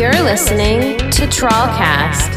You're listening to Trawlcast.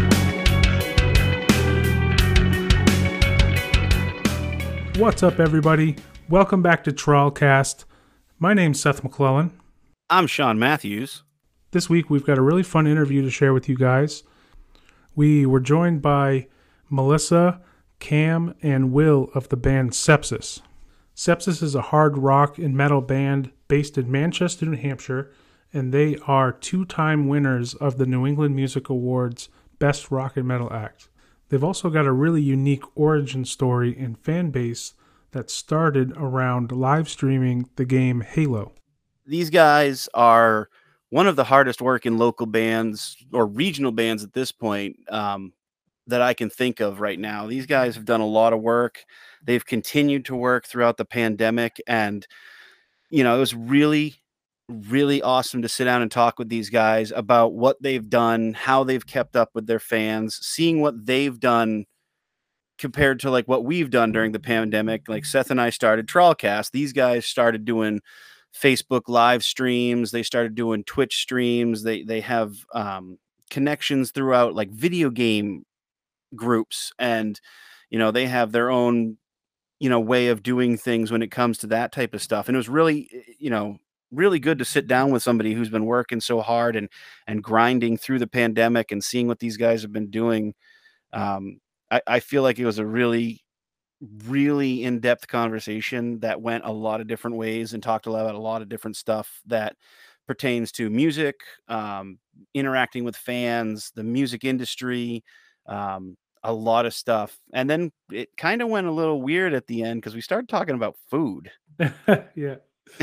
What's up, everybody? Welcome back to Trawlcast. My name's Seth McClellan. I'm Sean Matthews. This week, we've got a really fun interview to share with you guys. We were joined by Melissa, Cam, and Will of the band Sepsis. Sepsis is a hard rock and metal band based in Manchester, New Hampshire, and they are two-time winners of the New England Music Awards Best Rock and Metal Act. They've also got a really unique origin story and fan base that started around live streaming the game Halo. These guys are one of the hardest working local bands or regional bands at this point that I can think of right now. These guys have done a lot of work. They've continued to work throughout the pandemic. And, you know, it was really, really awesome to sit down and talk with these guys about what they've done, how they've kept up with their fans, seeing what they've done compared to like what we've done during the pandemic. Like Seth and I started Trawlcast. These guys started doing Facebook live streams. They started doing Twitch streams. They have connections throughout like video game groups, and you know, they have their own, you know, way of doing things when it comes to that type of stuff. And it was really, you know, really good to sit down with somebody who's been working so hard and grinding through the pandemic and seeing what these guys have been doing. I feel like it was a really, really in-depth conversation that went a lot of different ways and talked about a lot of different stuff that pertains to music, interacting with fans, the music industry, a lot of stuff. And then it kind of went a little weird at the end because we started talking about food. Yeah.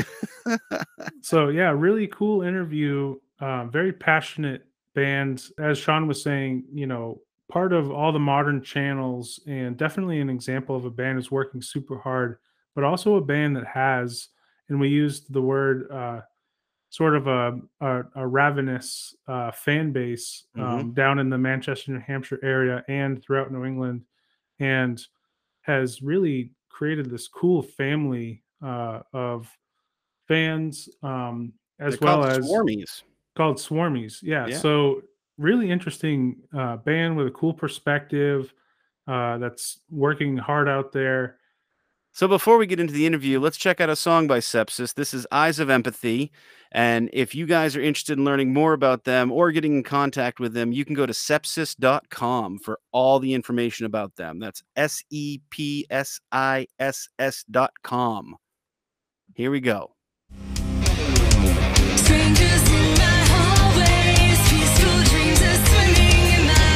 So yeah, really cool interview. Very passionate band. As Sean was saying, you know, part of all the modern channels and definitely an example of a band is working super hard, but also a band that has, and we used the word sort of a ravenous fan base down in the Manchester, New Hampshire area and throughout New England, and has really created this cool family of fans, as well as Swarmies. Called Swarmies. Yeah. So really interesting band with a cool perspective that's working hard out there. So before we get into the interview, let's check out a song by Sepsis. This is Eyes of Empathy. And if you guys are interested in learning more about them or getting in contact with them, you can go to sepsis.com for all the information about them. That's SEPSISS.com. Here we go. Strangers in my hallways, peaceful dreams are swimming in my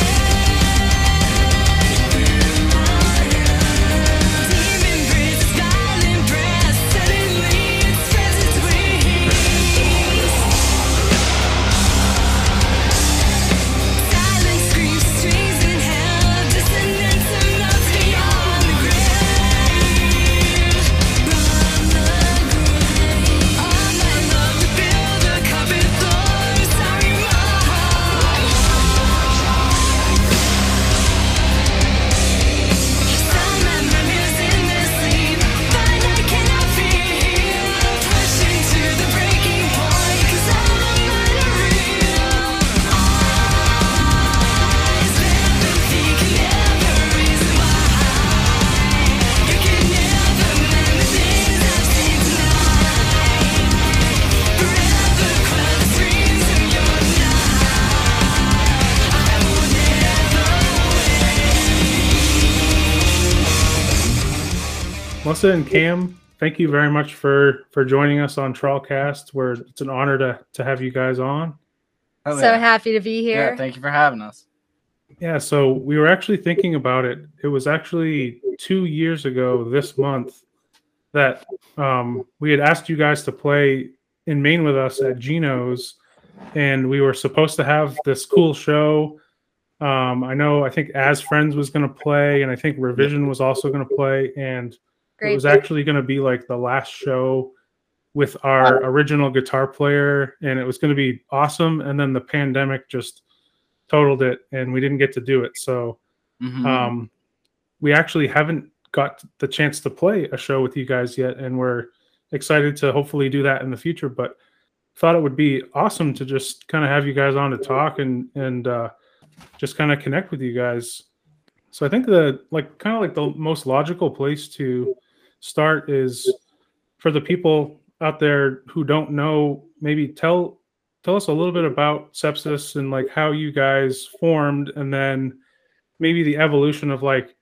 head. Demon breaths, violent breath, suddenly it spreads its wings. Silent screams, strings in hell, dissonance of notes beyond the grave. Run the grave. All my love to build a carpet floor, sorry my heart. Some memories in their sleep, but I cannot feel. Pushing to the breaking point, 'cause all of mine are real. Eyes of empathy can never reason why. You can never mend the things I've seen tonight. Forever close dreams of your night. I will never wait. Melissa and Cam, thank you very much for joining us on Trawlcast. It's an honor to have you guys on. Hell So happy to be here. Yeah, thank you for having us. Yeah, so we were actually thinking about it. It was actually 2 years ago this month that we had asked you guys to play in Maine with us at Gino's, and we were supposed to have this cool show. I think As Friends was going to play, and I think Revision was also going to play, and it was actually going to be like the last show with our original guitar player, and it was going to be awesome. And then the pandemic just totaled it, and we didn't get to do it. So we actually haven't got the chance to play a show with you guys yet, and we're excited to hopefully do that in the future. But thought it would be awesome to just kind of have you guys on to talk and just kind of connect with you guys. So I think the the most logical place to start is for the people out there who don't know, maybe tell us a little bit about Sepsis and like how you guys formed, and then maybe the evolution of like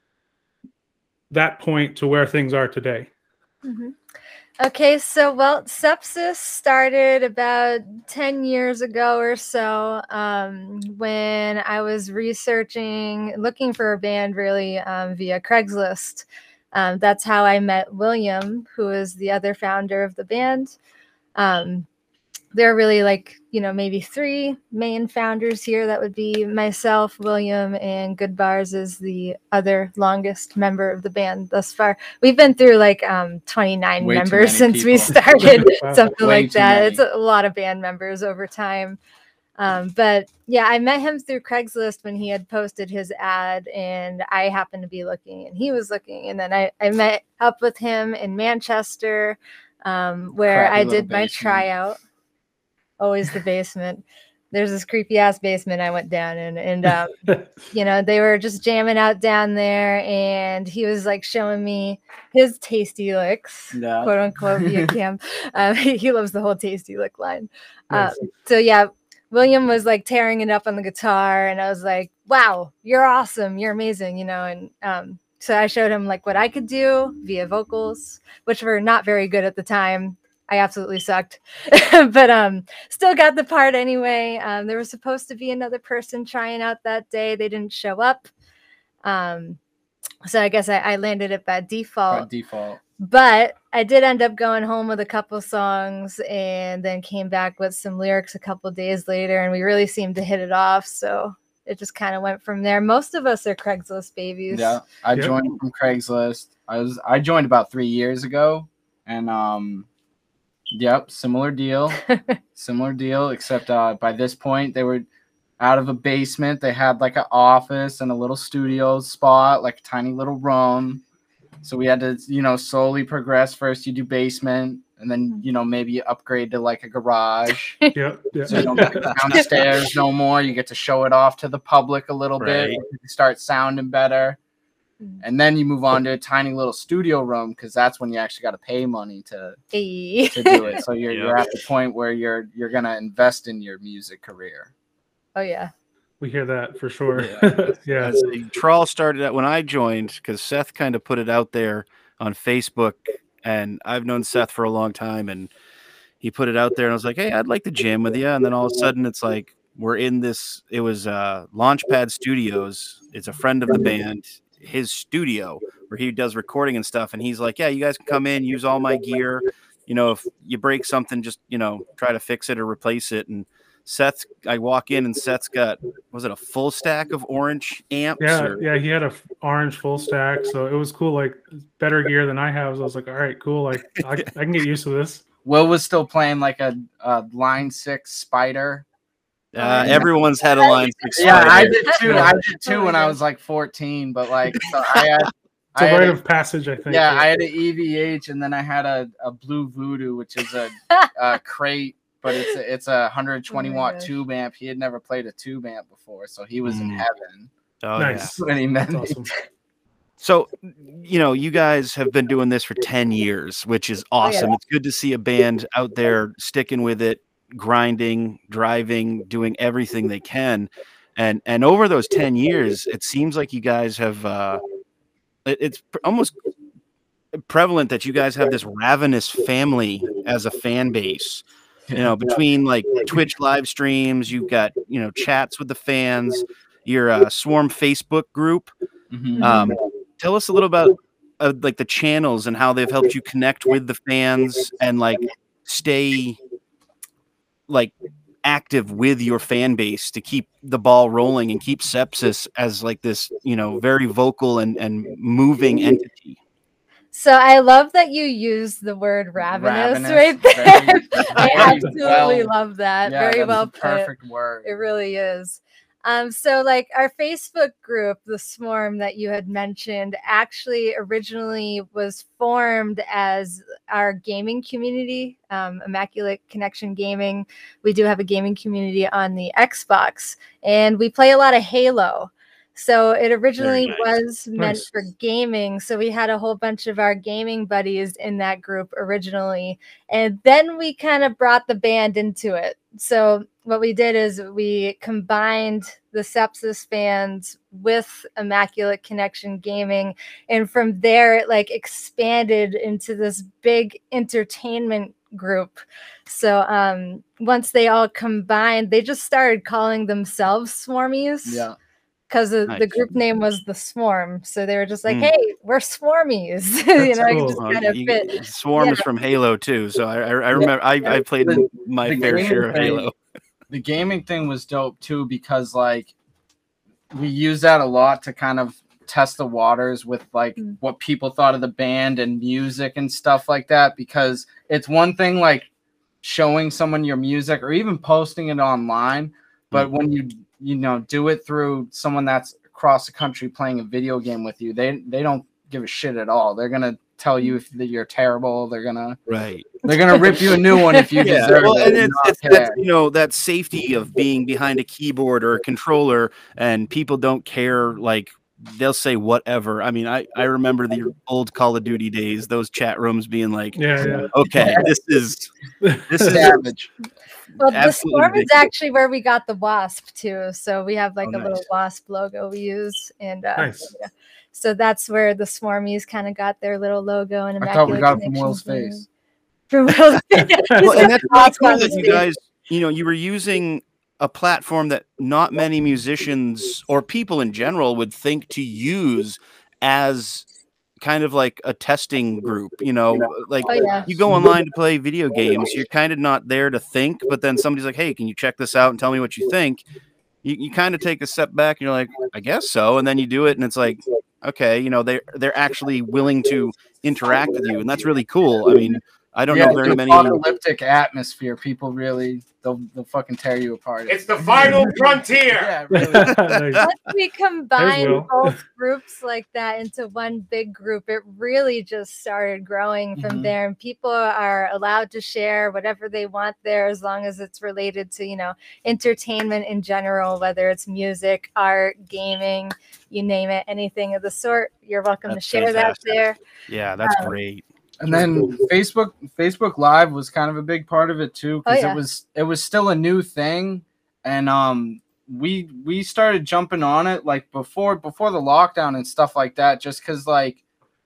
that point to where things are today. Okay, so well, Sepsis started about 10 years ago or so, when I was looking for a band really via Craigslist. That's how I met William, who is the other founder of the band. There are really maybe three main founders here. That would be myself, William, and Good Bars is the other longest member of the band thus far. We've been through 29 Way too members many since we people. started, Wow. something Way like too that. many. It's a lot of band members over time. But yeah, I met him through Craigslist when he had posted his ad, and I happened to be looking and he was looking. And then I met up with him in Manchester, where Crappy I little did my basement. tryout. Always the basement. There's this creepy ass basement I went down in, and they were just jamming out down there, and he was like showing me his tasty licks, Yeah. quote unquote, via cam. He loves the whole tasty lick line. Nice. So yeah, William was like tearing it up on the guitar, and I was like, wow, you're awesome, you're amazing, and so I showed him like what I could do via vocals, which were not very good at the time. I absolutely sucked, but still got the part anyway. There was supposed to be another person trying out that day. They didn't show up. So I guess I landed it by By default. default. But I did end up going home with a couple songs and then came back with some lyrics a couple days later, and we really seemed to hit it off. So it just kind of went from there. Most of us are Craigslist babies. Yeah, I Yep. joined from Craigslist. I joined about 3 years ago, and yep, similar deal, except by this point they were out of a basement. They had like an office and a little studio spot, like a tiny little room. So we had to, slowly progress. First you do basement, and then, maybe you upgrade to like a garage. Yeah. So you don't get to go downstairs no more. You get to show it off to the public a little bit. Right. You start sounding better. And then you move on to a tiny little studio room, because that's when you actually got to pay money to Hey. do it. So you're Yeah. at the point where you're gonna invest in your music career. Oh yeah. We hear that for sure. Yeah. Yeah. Trawl started out when I joined because Seth kind of put it out there on Facebook, and I've known Seth for a long time, and he put it out there, and I was like, hey, I'd like to jam with you. And then all of a sudden it's like, we're in this, it was Launchpad Studios. It's a friend of the band, his studio where he does recording and stuff. And he's like, yeah, you guys can come in, use all my gear. If you break something, just, try to fix it or replace it. And I walk in and Seth's got, was it a full stack of orange amps? Yeah, he had a orange full stack, so it was cool. Like better gear than I have. So I was like, all right, cool. Like I can get used to this. Will was still playing like a Line 6 Spider. Everyone's had a Line 6 Yeah, I Spider. did too. I did too when I was like 14. But like, so I had. It's a I had rite a- of passage, I think. Yeah, I had an EVH, and then I had a Blue Voodoo, which is a crate, but it's a 120 Oh my watt gosh. tube amp. He had never played a tube amp before, so he was in Mm. heaven Oh, Nice. when he met That's me. awesome. So, you guys have been doing this for 10 years, which is awesome. It's good to see a band out there sticking with it, grinding, driving, doing everything they can. And over those 10 years, it seems like you guys have it's almost prevalent that you guys have this ravenous family as a fan base. Between like Twitch live streams, you've got, chats with the fans, your Swarm Facebook group. Mhm. Tell us a little about like the channels and how they've helped you connect with the fans and like stay like active with your fan base to keep the ball rolling and keep Sepsis as like this, very vocal and moving entity. So I love that you use the word ravenous, Ravenous, right there. very- I very absolutely well- love that. Yeah, Very that's well a put. perfect word. It really is. So like our Facebook group, the Swarm that you had mentioned, actually originally was formed as our gaming community, Immaculate Connection Gaming. We do have a gaming community on the Xbox, and we play a lot of Halo. So it originally nice. was meant Nice. for gaming. So we had a whole bunch of our gaming buddies in that group originally. And then we kind of brought the band into it. So what we did is we combined the Sepsis fans with Immaculate Connection Gaming. And from there, it like expanded into this big entertainment group. So once they all combined, they just started calling themselves Swarmies. Yeah. Because the Nice. group name was the Swarm, so they were just like, Mm. "Hey, we're Swarmies," you know, cool. it just Well, kind of fit. Swarm is from Halo too, so I remember I played my The fair gaming share of thing- Halo. The gaming thing was dope too because like we use that a lot to kind of test the waters with like Mm. what people thought of the band and music and stuff like that, because it's one thing like showing someone your music or even posting it online, but when you know do it through someone that's across the country playing a video game with you, they don't give a shit at all. They're gonna tell you if you're terrible. They're gonna Right. rip you a new one if you Yeah, deserve well, it. and and not it's that, care. you know, that safety of being behind a keyboard or a controller, and people don't care. Like they'll say whatever. I mean, I remember the old Call of Duty days. Those chat rooms being like, Yeah. okay, this is Savage. Well, the absolutely Swarm is ridiculous. actually where we got the wasp too. So we have like Oh, a little nice. wasp logo we use, and Nice. yeah. So that's where the Swarmies kind of got their little logo and I thought we Immaculate got it from Connection Will's Gaming. face. From Will's face. Well, and that's really Wasp cool on that his you face. guys, you know, you were using a platform that not many musicians or people in general would think to use as kind of like a testing group, you know, like Oh yeah. you go online to play video games, you're kind of not there to think, but then somebody's like, hey, can you check this out and tell me what you think? You kind of take a step back and you're like, I guess so. And then you do it and it's like, okay, you know, they're actually willing to interact with you. And that's really cool. I mean, I don't know very the many. apocalyptic atmosphere. People really they'll fucking tear you apart. It's the final frontier. Yeah, really. Nice. Once we combined Will. both groups like that into one big group, it really just started growing from Mhm. there. And people are allowed to share whatever they want there as long as it's related to, you know, entertainment in general, whether it's music, art, gaming, you name it, anything of the sort. You're welcome That's to share fantastic. that there. Yeah, that's great. And then Facebook Live was kind of a big part of it too, because Oh, yeah. it was still a new thing, and we started jumping on it like before the lockdown and stuff like that, just because like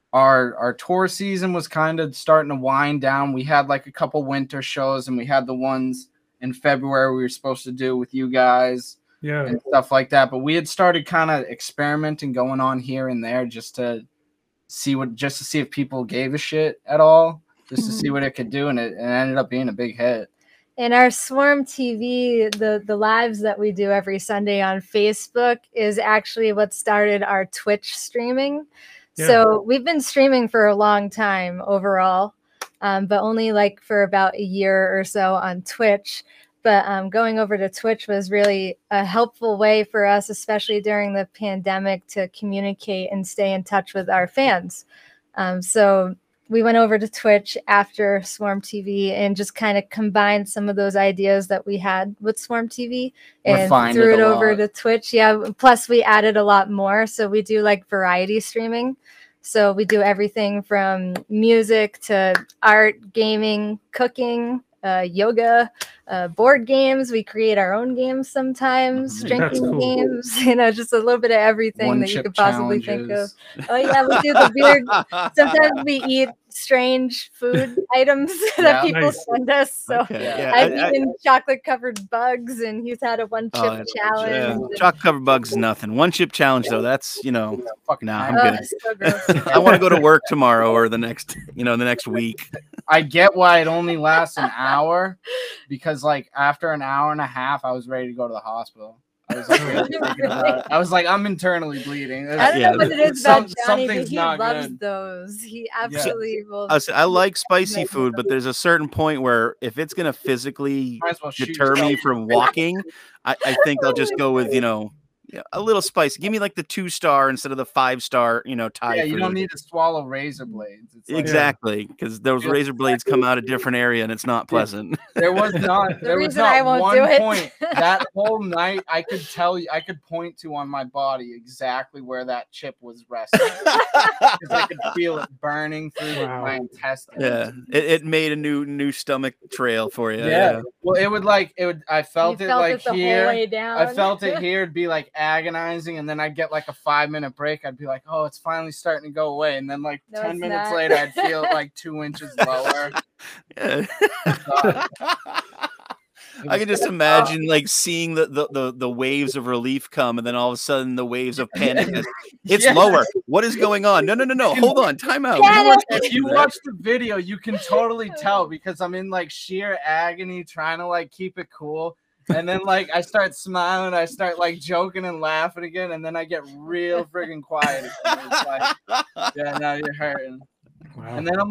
our tour season was kind of starting to wind down. We had like a couple winter shows, and we had the ones in February we were supposed to do with you guys Yeah. and stuff like that. But we had started kind of experimenting, going on here and there, just to see if people gave a shit at all, just to see what it could do, and it ended up being a big hit. And our Swarm TV, the lives that we do every Sunday on Facebook is actually what started our Twitch streaming. Yeah. So we've been streaming for a long time overall, but only like for about a year or so on Twitch. But going over to Twitch was really a helpful way for us, especially during the pandemic, to communicate and stay in touch with our fans. So we went over to Twitch after Swarm TV and just kind of combined some of those ideas that we had with Swarm TV and Refined threw it it a over lot. to Twitch. Yeah. Plus, we added a lot more. So we do like variety streaming. So we do everything from music to art, gaming, cooking, yoga, board games. We create our own games sometimes, That's drinking cool. games, you know, just a little bit of everything One that you chip could possibly think of. challenges. Oh yeah, we do the weird. Sometimes we eat strange food items that Yeah. people Nice. send us. So Okay, Yeah. yeah, I've I- eaten chocolate covered bugs, and he's had a one chip Oh, challenge. yeah. and- Chocolate covered bugs is nothing. One chip challenge though, that's, you know, Fucking Nah, I'm Oh, good. it's so gross. I want to go to work tomorrow or the next week. I get why it only lasts an hour, because like after an hour and a half, I was ready to go to the hospital. I was like, thinking about it. I was like, I'm internally bleeding. I don't Yeah, know what it is about Johnny, but something's he not loves good. those. He absolutely will. I like spicy Like, food, but there's a certain point where if it's gonna physically Might as well shoot deter me yourself. from walking, I think I'll just go with a little spicy. Give me like the 2-star instead of the 5-star, Thai Yeah, food. you don't need to swallow razor blades. It's like, Exactly, because those Yeah. razor blades come out a different area and it's not pleasant. there was not The there was reason I not won't one do it. point that whole night I could point to on my body exactly where that chip was resting because I could feel it burning through Wow. my intestines. Yeah, it made a new stomach trail for you. Yeah. Well, it would I felt you it felt like it the here. whole way down. I felt it here. It'd be like agonizing, and then I'd get like a 5-minute break. I'd be like, "Oh, it's finally starting to go away," and then like No, 10 it's minutes not. later, I'd feel it like 2 inches lower. Yeah. God. I can just imagine like seeing the waves of relief come, and then all of a sudden the waves of panic. It's Yeah. lower. What is going on? No. Hold on. Time out. If you watch the video, you can totally tell because I'm in like sheer agony trying to like keep it cool. And then like I start smiling, I start like joking and laughing again, and then I get real friggin' quiet. It's like, yeah, now you're hurting. Wow. And then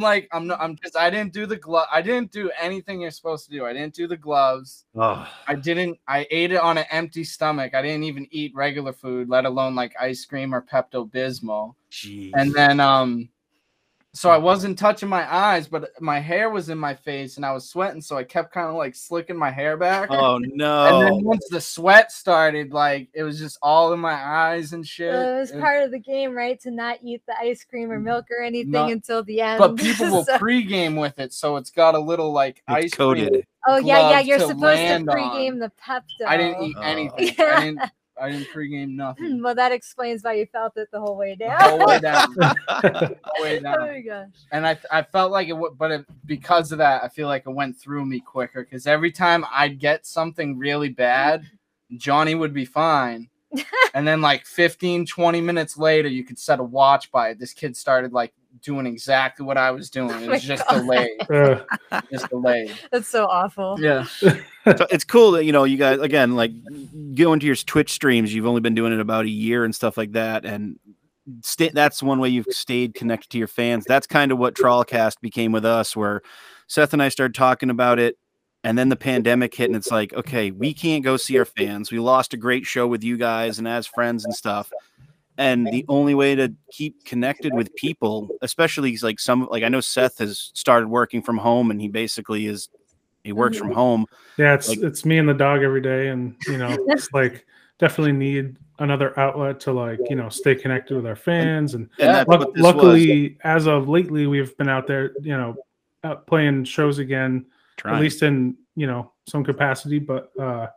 I didn't do the glove. I didn't do anything you're supposed to do. I didn't do the gloves. Oh, I ate it on an empty stomach. I didn't even eat regular food, let alone like ice cream or Pepto-Bismol. jeez. And then so I wasn't touching my eyes, but my hair was in my face and I was sweating, so I kept kind of like slicking my hair back. Oh And no. then once the sweat started, like it was just all in my eyes and shit. It was It- part of the game, right? To not eat the ice cream or milk or anything Not- until the end. but people will So- pregame with it, so it's got a little like It's ice cream. coated. oh yeah, gloves you're to supposed to land pregame on. the Pepto. I didn't eat Oh. anything. Yeah. I didn't pregame nothing. Well, that explains why you felt it the whole way The down. whole way down. The whole way Oh down. my gosh. And I felt like it would, but because of that, I feel like it went through me quicker. Because every time I'd get something really bad, Johnny would be fine. And then like 15, 20 minutes later, you could set a watch by it. This kid started like doing exactly what I was doing. It Oh my was just God. delayed. Just delayed. That's so awful. Yeah. So it's cool that you guys again like go into your Twitch streams. You've only been doing it about a year and stuff like that, and that's one way you've stayed connected to your fans. That's kind of what Trawlcast became with us, where Seth and I started talking about it, and then the pandemic hit, and it's like, okay, we can't go see our fans. We lost a great show with you guys and as friends and stuff. And the only way to keep connected with people, especially like I know Seth has started working from home, and he basically he works from home. Yeah, it's Like- it's me and the dog every day, and it's like definitely need another outlet to like stay connected with our fans. And And that's what this was. luckily, as of lately, we've been out there, out playing shows again, Trying. at least in some capacity. But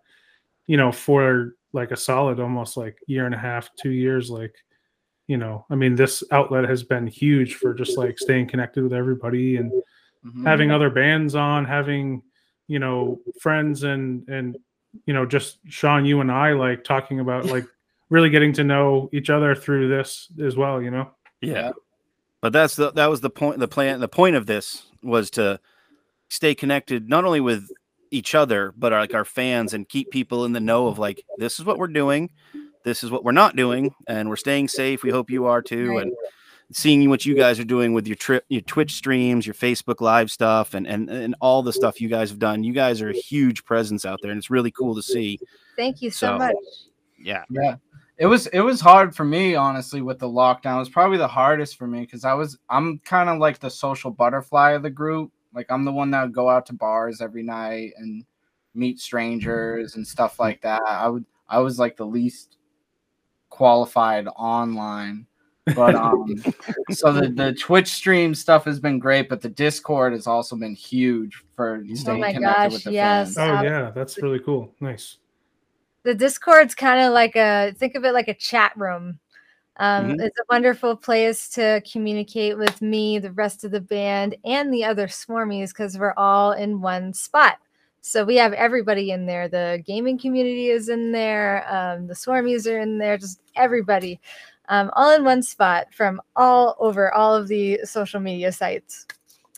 for like a solid almost like year and a half, 2 years, like I mean, this outlet has been huge for just like staying connected with everybody and Mhm. having other bands on, having friends and just Sean, you and I like talking about like really getting to know each other through this as well. Yeah. But that was the point. The point of this was to stay connected not only with each other, but our fans, and keep people in the know of like, this is what we're doing, this is what we're not doing, and we're staying safe. We hope you are too. Right. And seeing what you guys are doing with your Twitch streams, your Facebook Live stuff, and all the stuff you guys have done. You guys are a huge presence out there, and it's really cool to see. Thank you so So, much. Yeah. Yeah. It was hard for me, honestly, with the lockdown. It was probably the hardest for me because I'm kind of like the social butterfly of the group. Like I'm the one that would go out to bars every night and meet strangers and stuff like that. I was like the least qualified online. But so the Twitch stream stuff has been great, but the Discord has also been huge for staying my connected gosh, with the yes. fans. Oh yeah, that's really cool. Nice. The Discord's kind of like think of it like a chat room. Mhm. It's a wonderful place to communicate with me, the rest of the band, and the other Swarmies because we're all in one spot. So we have everybody in there. The gaming community is in there. The Swarmies are in there. Just everybody, all in one spot from all over all of the social media sites.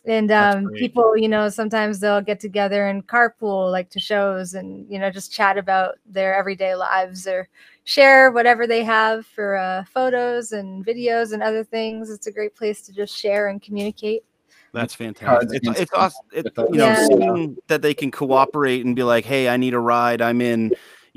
And That's great. people, sometimes they'll get together and carpool like to shows and, just chat about their everyday lives or share whatever they have for photos and videos and other things. It's a great place to just share and communicate. That's fantastic. It's awesome. Yeah. Seeing that they can cooperate and be like, hey, I need a ride. I'm in,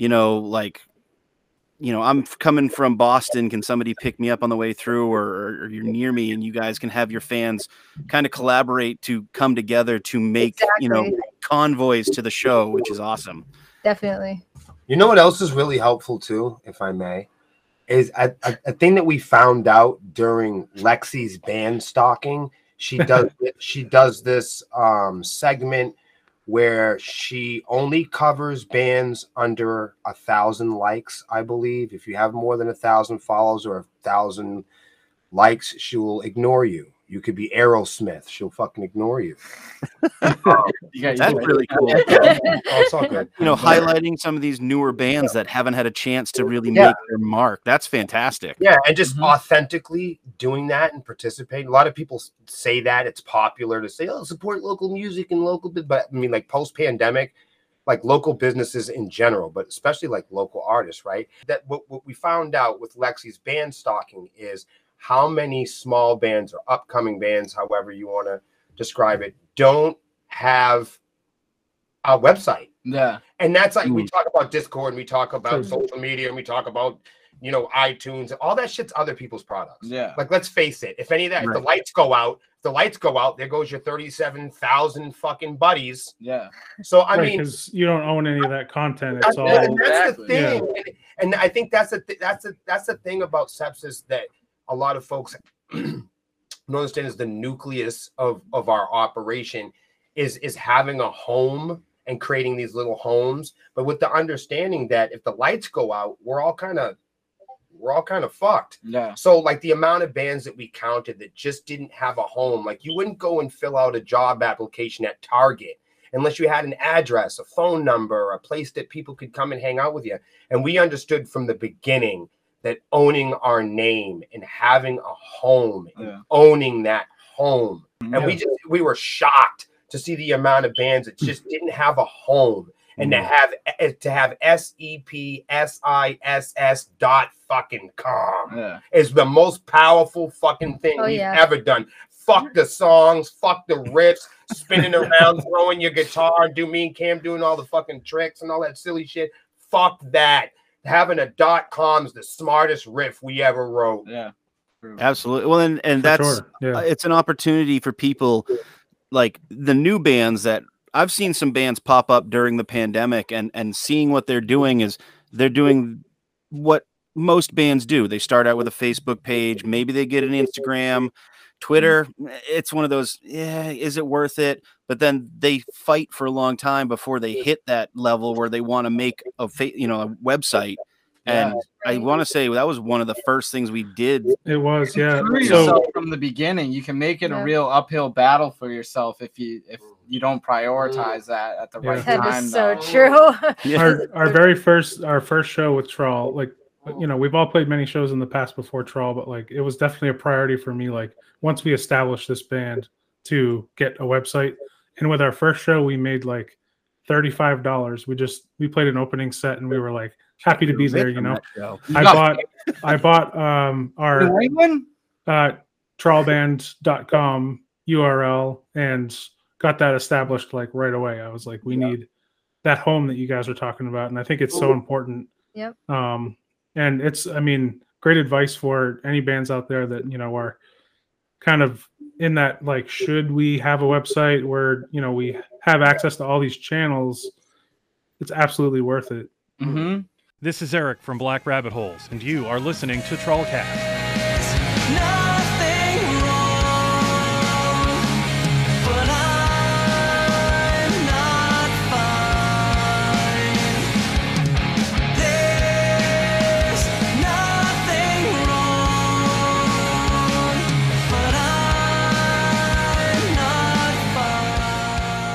I'm coming from Boston. Can somebody pick me up on the way through, or you're near me, and you guys can have your fans kind of collaborate to come together to make, Exactly. convoys to the show, which is awesome. Definitely. You know what else is really helpful too, if I may, is a thing that we found out during Lexi's band stalking. She does this segment where she only covers bands under 1,000 likes, I believe. If you have more than 1,000 follows or 1,000 likes, she will ignore you. You could be Aerosmith. She'll fucking ignore you. That's really cool. Oh, it's all good. Highlighting some of these newer bands that haven't had a chance to really Yeah. make their mark. That's fantastic. Yeah, and just authentically doing that and participating. A lot of people say that it's popular to say, "Oh, support local music and local," but I mean, like post-pandemic, like local businesses in general, but especially like local artists, right? That what we found out with Lexi's band stalking is how many small bands or upcoming bands, however you want to describe it, don't have a website. Yeah. And that's like we talk about Discord and we talk about social media and we talk about iTunes, all that shit's other people's products. Yeah. Like, let's face it, if any of that, if the lights go out, there goes your 37,000 fucking buddies. Yeah. So I mean, because you don't own any of that content. It's all that's the Exactly. thing. And I think that's the thing about Sepsis that a lot of folks don't understand is the nucleus of our operation is having a home and creating these little homes, but with the understanding that if the lights go out, we're all kind of fucked. Yeah. So like the amount of bands that we counted that just didn't have a home, like you wouldn't go and fill out a job application at Target unless you had an address, a phone number, a place that people could come and hang out with you. And we understood from the beginning that owning our name and having a home and owning that home. And we were shocked to see the amount of bands that just didn't have a home. And to have sepsiss.com is the most powerful fucking thing we've ever done. Fuck the songs, fuck the riffs, spinning around, throwing your guitar, and me and Cam doing all the fucking tricks and all that silly shit. Fuck that. Having a .com is the smartest riff we ever wrote. Yeah. Absolutely. Well, and that's it's an opportunity for people like the new bands that I've seen some bands pop up during the pandemic and seeing what they're doing is they're doing what most bands do. They start out with a Facebook page. Maybe they get an Instagram, Twitter. It's one of those, is it worth it? But then they fight for a long time before they hit that level where they want to make a website. And I want to say that was one of the first things we did. It was, yeah. Prove yourself from the beginning. You can make it a real uphill battle for yourself if you don't prioritize that at the right time. That is so true. Our first show with Trawl, like, we've all played many shows in the past before Trawl, but like it was definitely a priority for me. Like once we established this band to get a website, and with our first show we made like $35. We played an opening set and we were like happy to be there. I bought our trawlband.com URL and got that established like right away. I was like, we need that home that you guys are talking about, and I think it's so important. Yep. And it's, great advice for any bands out there that, are kind of in that, like, should we have a website where, we have access to all these channels? It's absolutely worth it. Mm-hmm. This is Eric from Black Rabbit Holes, and you are listening to Trollcast.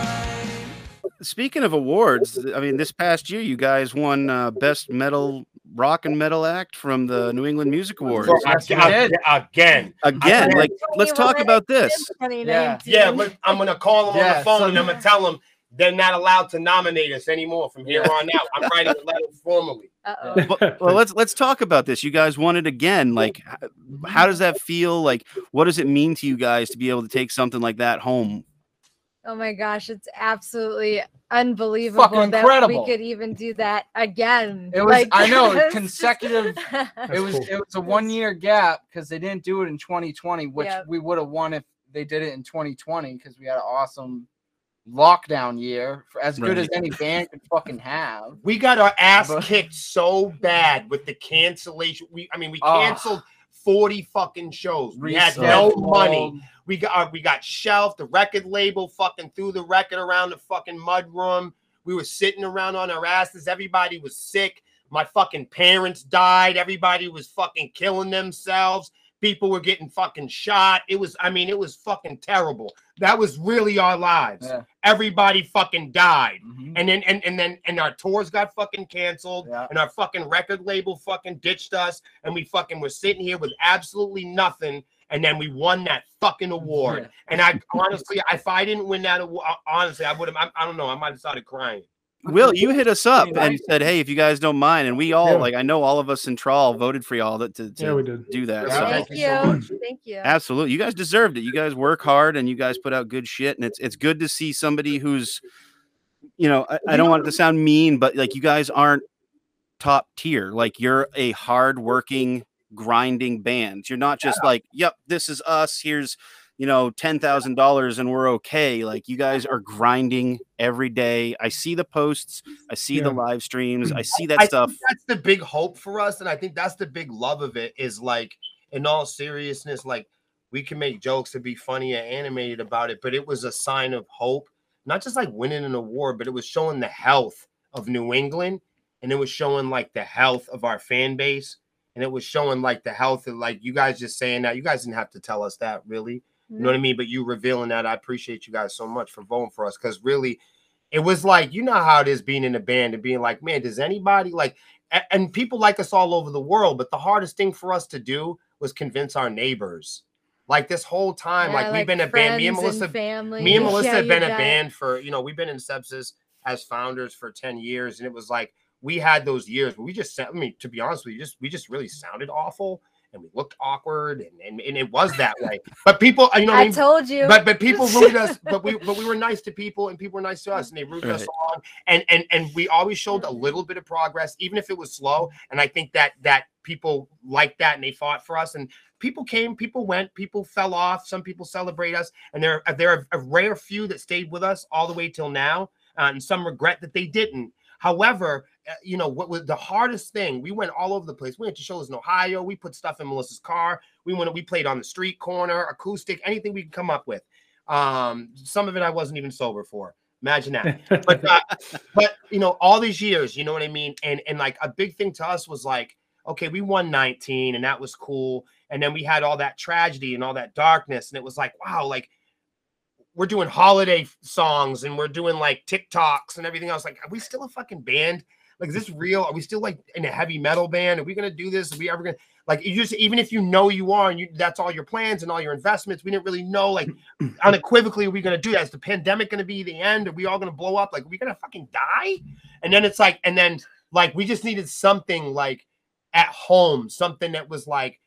Speaking of awards, this past year you guys won Best Metal rock and metal act from the New England Music Awards. So, Yes, we again, did. again. Again, like let's talk about this. Yeah. Yeah, I'm gonna call them on Yeah, the phone so- and I'm gonna tell them they're not allowed to nominate us anymore from here on out. I'm writing a letter formally. Uh-oh. Well, let's talk about this. You guys won it again. Like, how does that feel? Like, what does it mean to you guys to be able to take something like that home? Oh my gosh, it's absolutely unbelievable Fucking that incredible. we could even do that again. It was, I know, it's just- consecutive. That's It was cool. it was a 1 year gap because they didn't do it in 2020, which Yep. we would have won if they did it in 2020 because we had an awesome lockdown year, for as good Right. as any band could fucking have. We got our ass But- kicked so bad with the cancellation. We Ah. canceled 40 fucking shows. We had no money. We got shelved. The record label fucking threw the record around the fucking mud room. We were sitting around on our asses. Everybody was sick. My fucking parents died. Everybody was fucking killing themselves. People were getting fucking shot. It was fucking terrible. That was really our lives. Yeah. Everybody fucking died. Mhm. And our tours got fucking canceled, Yeah. and our fucking record label fucking ditched us, and we fucking were sitting here with absolutely nothing, and then we won that fucking award. Yeah. And I honestly, if I didn't win that award, honestly, I would have. I don't know. I might have started crying. Will, you hit us up and Nice. said, "Hey, if you guys don't mind," and we all Yeah. like, I know all of us in Trawl voted for y'all to Yeah, we did. do that. Yeah. So Thank Thank you so much. you. Thank you. absolutely, you guys deserved it. You guys work hard and you guys put out good shit, and it's good to see somebody who's, I don't want it to sound mean, but like you guys aren't top tier. Like you're a hard-working, grinding band. You're not just like, "Yep, this is us. Here's." $10,000 and we're okay. Like you guys are grinding every day. I see the posts, I see the Yeah. live streams, I see that I stuff. think that's the big hope for us, and I think that's the big love of it. Is like, in all seriousness, like we can make jokes and be funny and animated about it, but it was a sign of hope. Not just like winning an award, but it was showing the health of New England, and it was showing like the health of our fan base, and it was showing like the health of like you guys just saying that. You guys didn't have to tell us that, really. You know what I mean? But you revealing that, I appreciate you guys so much for voting for us, because really, it was like, you know how it is being in a band and being like, man, does anybody like, and people like us all over the world, but the hardest thing for us to do was convince our neighbors. Like this whole time, Yeah, like we've been a band. Me and Melissa, family. me and Melissa Yeah, have been you a bet. band for, we've been in Sepsis as founders for 10 years. And it was like, we had those years where we just, to be honest with you, we just really sounded awful. And we looked awkward, and it was that way. But people, what I I mean? told you. But people rooted us. But we were nice to people, and people were nice to us, and they rooted us Right. along. And we always showed a little bit of progress, even if it was slow. And I think that people liked that, and they fought for us. And people came, people went, people fell off. Some people celebrate us, and there are a rare few that stayed with us all the way till now, and some regret that they didn't. However, what was the hardest thing? We went all over the place. We went to shows in Ohio. We put stuff in Melissa's car. We played on the street corner, acoustic, anything we could come up with. Some of it I wasn't even sober for. Imagine that. But all these years, you know what I mean? And like a big thing to us was like, okay, we won 19 and that was cool. And then we had all that tragedy and all that darkness. And it was like, wow, like we're doing holiday songs and we're doing like TikToks and everything else. Like, are we still a fucking band? Like, is this real? Are we still like in a heavy metal band? Are we going to do this? Are we ever going to like, you just, even if you are, and that's all your plans and all your investments, we didn't really know, like unequivocally, are we going to do that? Is the pandemic going to be the end? Are we all going to blow up? Like, are we going to fucking die? And then it's like, we just needed something like at home, something that was like,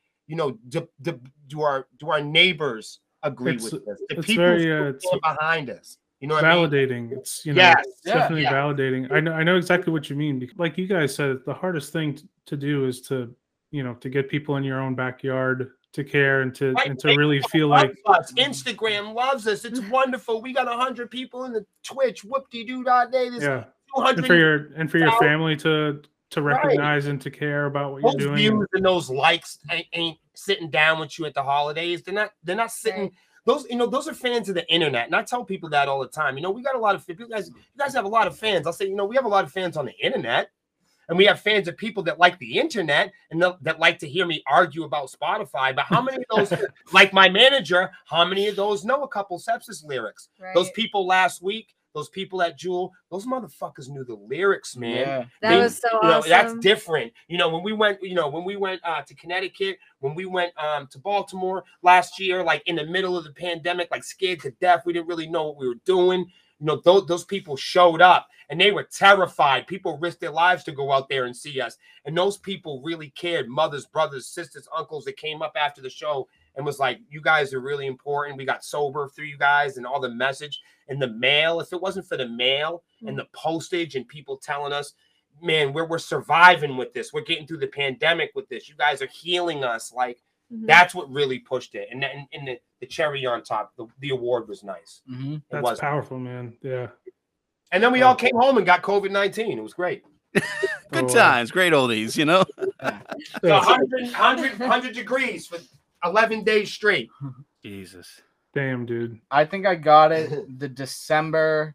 do our neighbors agree It's- with this? The it's people very, who it's stand behind us. You know what I mean? Validating. It's Yes. it's definitely Yeah. validating. I know exactly what you mean. Because like you guys said, the hardest thing to do is to get people in your own backyard to care and to Right. really feel like Us. Instagram loves us. It's wonderful. We got 100 people in the Twitch. Whoop-de-doo-dah-day. There's yeah, 200 and for your family to recognize and to care about what you're those doing. views and those likes ain't sitting down with you at the holidays. They're not sitting. Right. Those are fans of the internet. And I tell people that all the time. We got a lot of you guys have a lot of fans. I'll say, we have a lot of fans on the internet. And we have fans of people that like the internet and that like to hear me argue about Spotify. But how many of those, like my manager, how many of those know a couple Sepsis lyrics? Right. Those people last week those people at Jewel, those motherfuckers knew the lyrics, man. Yeah. That They- was so you know, awesome. that's different. When we went to Connecticut, when we went to Baltimore last year, like in the middle of the pandemic, like scared to death, we didn't really know what we were doing. Those people showed up and they were terrified. People risked their lives to go out there and see us. And those people really cared. Mothers, brothers, sisters, uncles that came up after the show and was like, you guys are really important. We got sober through you guys and all the message and the mail. If it wasn't for the mail and the postage and people telling us, man, we're surviving with this. We're getting through the pandemic with this. You guys are healing us. Like, that's what really pushed it. And the cherry on top, the award was nice. Mm-hmm. It That's was powerful, man. Yeah. And then we all came home and got COVID-19. It was great. Good Oh, wow. times, great oldies, you know. So 100 degrees for 11 days straight. Jesus. Damn, dude. I think I got it the December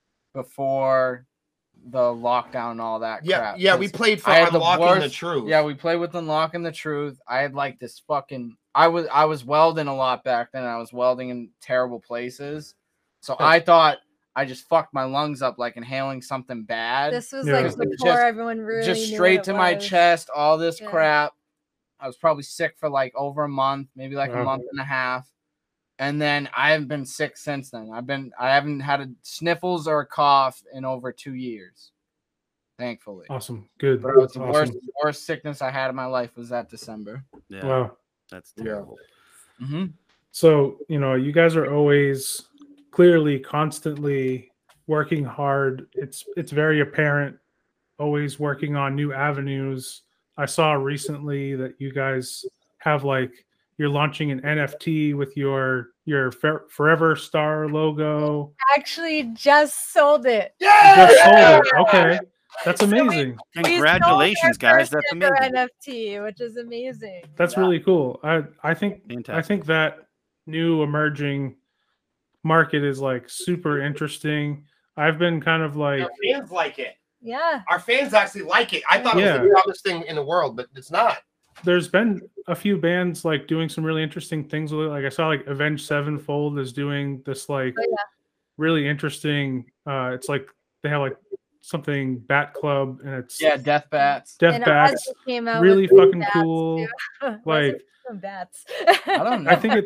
before the lockdown and all that crap. Yeah, we 'cause played for I had the Unlocking the worst- Truth. Yeah, we played with Unlocking the Truth. I had like this fucking I was welding a lot back then. I was welding in terrible places. So I thought I just fucked my lungs up like inhaling something bad. This was Yeah. like Just- before everyone really just knew straight what to it my was. chest, all this Yeah. crap. I was probably sick for like over a month, maybe like a Wow. month and a half. And then I haven't been sick since then. I haven't had a sniffles or a cough in over 2 years. Thankfully. Awesome. Good. But it was the Awesome. worst sickness I had in my life was that December. Yeah, Wow. that's terrible. Mm-hmm. So, you guys are always clearly constantly working hard. It's very apparent, always working on new avenues. I saw recently that you guys have you're launching an NFT with your Forever Star logo. Actually, just sold it. You just sold it. Okay. That's amazing. We sold Congratulations, our guys. first That's ever amazing. NFT, which is amazing. That's really cool. I think Fantastic. that new emerging market is super interesting. I've been kind of Our fans like it. Yeah. Our fans actually like it. I thought it was the dumbest thing in the world, but it's not. there's been a few bands doing some really interesting things with it. Like I saw Avenged Sevenfold is doing this really interesting. It's they have something Bat Club and it's Death Bats. Death And Bats. Ozzy came out Really with fucking bats, cool. too. Like Some bats. I don't know. I think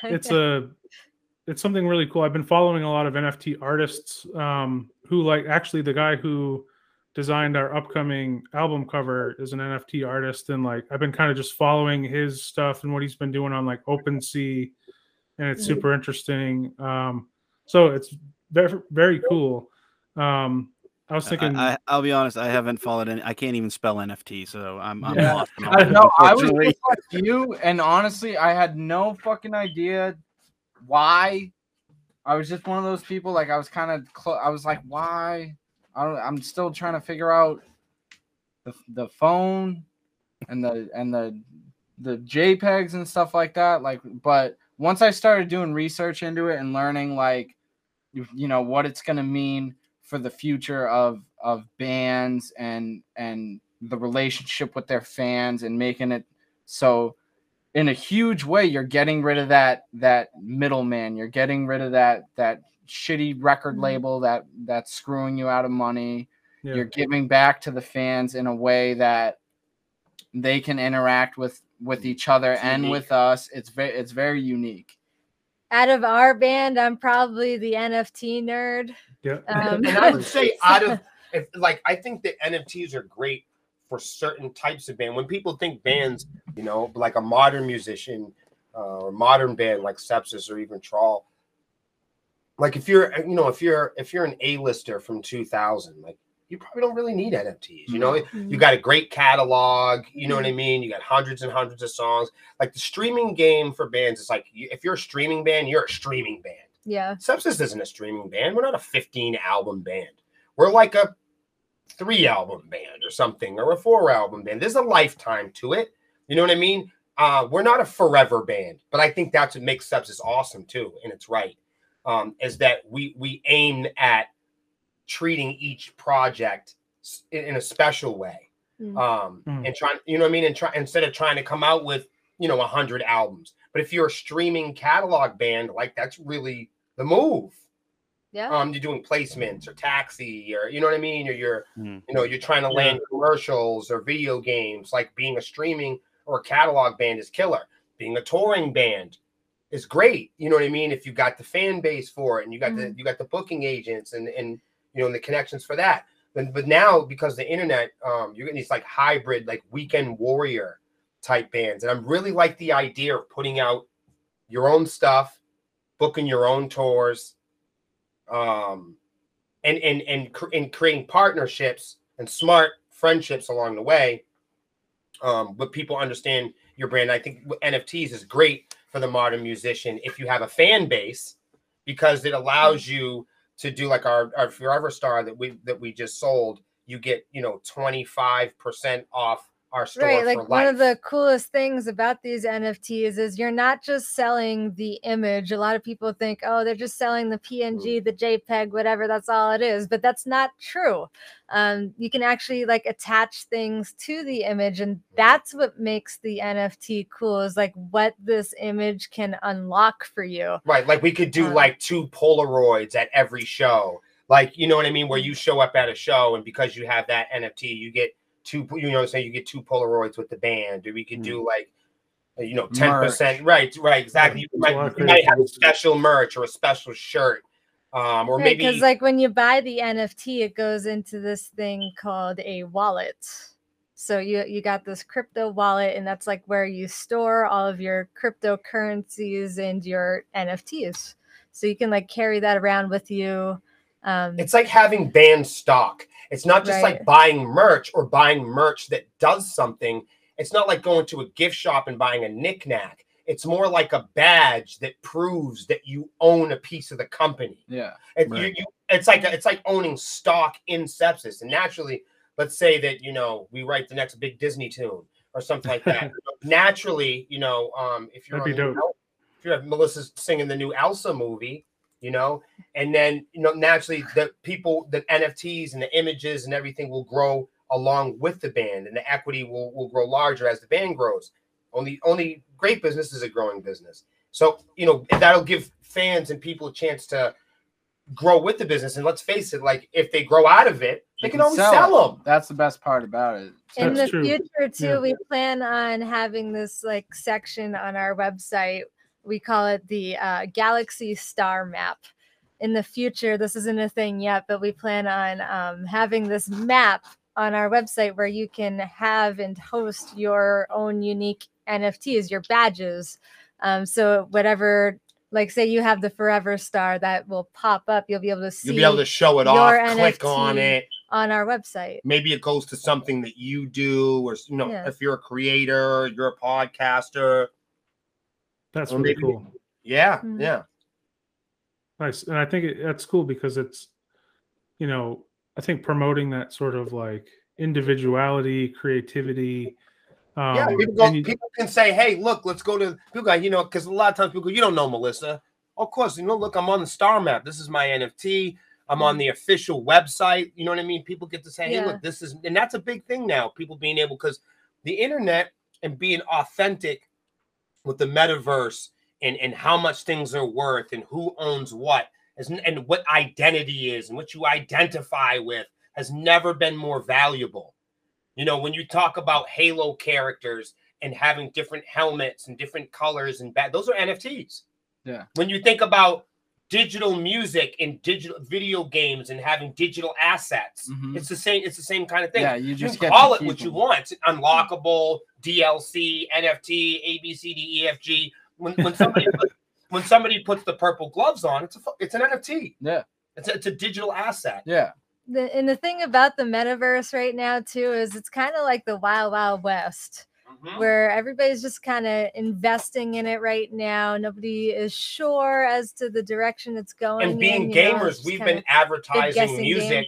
it's something really cool. I've been following a lot of NFT artists who actually the guy who designed our upcoming album cover is an NFT artist, and I've been kind of just following his stuff and what he's been doing on OpenSea, and it's super interesting. So it's very, very cool. I was thinking, I'll be honest, I haven't followed any. I can't even spell NFT, so I'm Yeah. lost. in all I that, know. I was unfortunately. just like you, and honestly, I had no fucking idea why. I was just one of those people. I was kind of. I was like, why? I'm still trying to figure out the phone and the JPEGs and stuff like that. But once I started doing research into it and learning, what it's gonna mean for the future of bands and the relationship with their fans and making it so in a huge way you're getting rid of that middleman, you're getting rid of that shitty record label that's screwing you out of money. yeah, You're giving back to the fans in a way that they can interact with each other and with us. It's very unique. Out of our band, I'm probably the NFT nerd. yeah, And I would say I think that NFTs are great for certain types of band. When people think bands, like a modern musician or modern band like Sepsis or even Trawl, if you're an A-lister from 2000, you probably don't really need NFTs. You got a great catalog. You know what I mean? You got hundreds and hundreds of songs. The streaming game for bands is if you're a streaming band, you're a streaming band. Yeah. Sepsis isn't a streaming band. We're not a 15-album band. We're like a 3-album band or something, or a 4-album band. There's a lifetime to it. You know what I mean? We're not a forever band, but I think that's what makes Sepsis awesome too, and it's right. Is that we aim at treating each project in a special way, and trying, what I mean, and instead of trying to come out with 100 albums. But if you're a streaming catalog band, that's really the move. Yeah. you're doing placements or taxi, or you know what I mean, or you're Mm. you're trying to land commercials or video games. Like being a streaming or a catalog band is killer. Being a touring band is great. You know what I mean? If you got the fan base for it and you got the booking agents and and the connections for that. But now, because of the internet, you're getting these like hybrid, like weekend warrior type bands. And I really like the idea of putting out your own stuff, booking your own tours, and creating partnerships and smart friendships along the way. But people understand your brand. I think NFTs is great for the modern musician if you have a fan base, because it allows you to do like our Forever Star that we just sold. You get 25% off our store Right, for like life. one of the coolest things about these NFTs is you're not just selling the image. A lot of people think, oh, they're just selling the PNG, the JPEG, whatever. That's all it is, but that's not true. You can actually like attach things to the image, and that's what makes the NFT cool. Is like what this image can unlock for you. Right, like we could do like 2 Polaroids at every show. Like, you know what I mean? Where you show up at a show, and because you have that NFT, you get 2, say you get 2 Polaroids with the band, or we could do like, 10%. Right, exactly. You might have a special merch or a special shirt, or Right, maybe because like when you buy the NFT, it goes into this thing called a wallet. So you got this crypto wallet, and that's like where you store all of your cryptocurrencies and your NFTs. So you can like carry that around with you. it's like having band stock. It's not just like Right. buying merch or buying merch that does something. It's not like going to a gift shop and buying a knickknack. It's more like a badge that proves that you own a piece of the company. Yeah. It's like owning stock in Sepsis. And naturally, let's say that we write the next big Disney tune or something like that. Naturally, if you're That'd be on dope. if you have Melissa singing the new Elsa movie, and then naturally the NFTs and the images and everything will grow along with the band, and the equity will grow larger as the band grows. Only great business is a growing business. So that'll give fans and people a chance to grow with the business. And let's face it, like if they grow out of it, they can always sell them. That's the best part about it. In the That's true. future too, Yeah. we plan on having this like section on our website. We call it the Galaxy Star Map. In the future, this isn't a thing yet, but we plan on having this map on our website where you can have and host your own unique NFTs, your badges. So whatever, like say you have the Forever Star, that will pop up. You'll be able to see. You'll be able to show it your off, click NFT on it. on our website. Maybe it goes to something that you do, or Yeah. if you're a creator, you're a podcaster. That's Or really maybe- cool. Yeah, Mhm. yeah. Nice. And I think that's cool because it's, I think promoting that sort of like individuality, creativity. Yeah, and you- people can say, "Hey, look, let's go to people." Because a lot of times people go, "You don't know Melissa." Of course, look, I'm on the Star Map. This is my NFT. I'm on the official website. You know what I mean? People get to say, "Hey, Yeah. look, this is," and that's a big thing now. People being able, because the internet and being authentic with the metaverse and how much things are worth and who owns what and what identity is and what you identify with has never been more valuable. When you talk about Halo characters and having different helmets and different colors and those are NFTs. Yeah. When you think about digital music and digital video games and having digital assets, Mhm. it's the same kind of thing. Yeah, you just get call to it what keep you them. want. It's unlockable, DLC, NFT, ABCD, EFG. When somebody puts the purple gloves on, it's an NFT. Yeah. It's a digital asset. Yeah. And the thing about the metaverse right now too is it's kind of like the Wild Wild West, where everybody's just kind of investing in it right now. Nobody is sure as to the direction it's going. And being in, it's gamers, just we've kinda been advertising guessing music,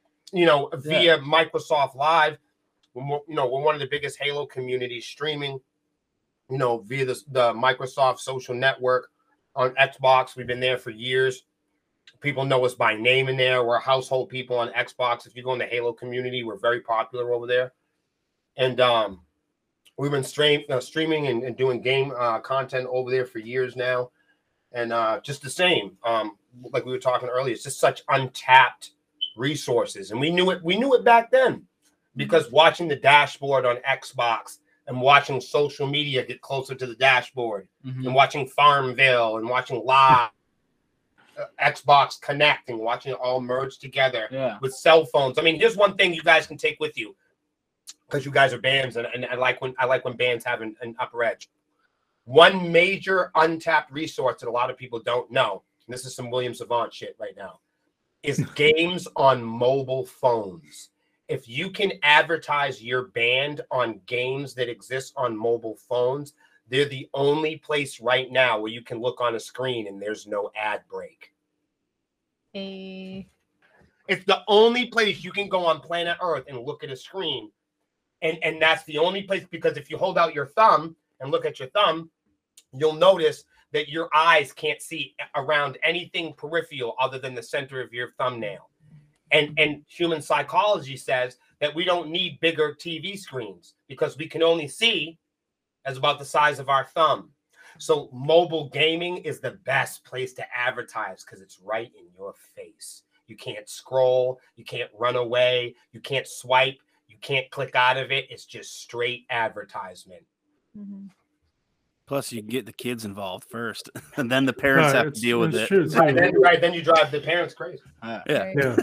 via Microsoft Live. We're one of the biggest Halo communities streaming, via the Microsoft social network on Xbox. We've been there for years. People know us by name in there. We're household people on Xbox. If you go in the Halo community, we're very popular over there. And we've been streaming and doing game content over there for years now. And just the same, like we were talking earlier, it's just such untapped resources, and we knew it back then because watching the dashboard on Xbox and watching social media get closer to the dashboard and watching Farmville and watching live Xbox Connect and watching it all merge together with cell phones. I mean, here's one thing you guys can take with you because you guys are bands, and I like when bands have an upper edge. One major untapped resource that a lot of people don't know, and this is some William Savant shit right now, is games on mobile phones. If you can advertise your band on games that exist on mobile phones, they're the only place right now where you can look on a screen and there's no ad break. It's the only place you can go on planet Earth and look at a screen. And that's the only place, because if you hold out your thumb and look at your thumb, you'll notice that your eyes can't see around anything peripheral other than the center of your thumbnail. And human psychology says that we don't need bigger TV screens because we can only see as about the size of our thumb. So mobile gaming is the best place to advertise because it's right in your face. You can't scroll, you can't run away, you can't swipe, you can't click out of it. It's just straight advertisement. Plus, you get the kids involved first, and then the parents have to deal with it. True, Then you drive the parents crazy. Yeah.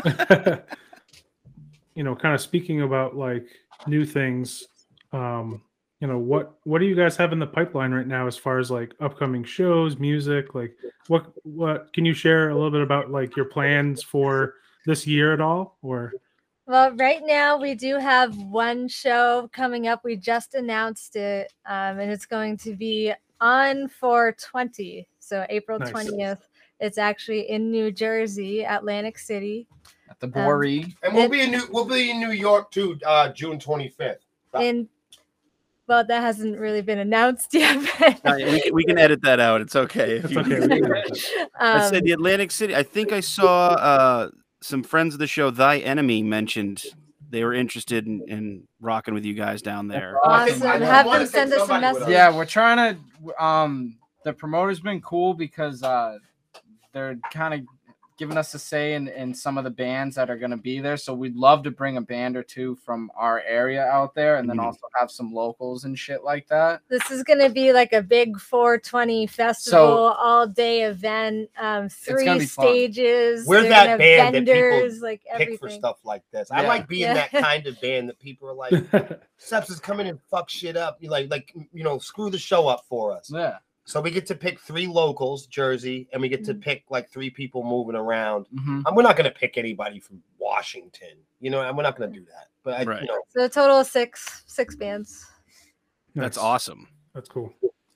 Kind of speaking about like new things, what do you guys have in the pipeline right now as far as like upcoming shows, music? Like what can you share a little bit about like your plans for this year at all? Or Well, right now we do have one show coming up. We just announced it, and it's going to be on 4/20, so April 20th. It's actually in New Jersey, Atlantic City, at the Bowery, and we'll be in New York too, June 25th. Well, that hasn't really been announced yet. We can edit that out. It's okay. I said the Atlantic City. I think I saw some friends of the show, Thy Enemy, mentioned they were interested in rocking with you guys down there. Awesome. Have them send us a message. Yeah, we're trying to. The promoter's been cool because they're kind of giving us a say in some of the bands that are going to be there. So we'd love to bring a band or two from our area out there, and then also have some locals and shit like that. This is going to be like a big 420 festival, all-day event, 3 stages. We're that band vendors, that people like pick for stuff like this. I like being that kind of band that people are like, Seps is coming and fuck shit up. You like screw the show up for us. Yeah. So we get to pick 3 locals, Jersey, and we get to pick like 3 people moving around. And we're not going to pick anybody from Washington, and we're not going to do that. But so a total of 6 bands. That's awesome. That's cool.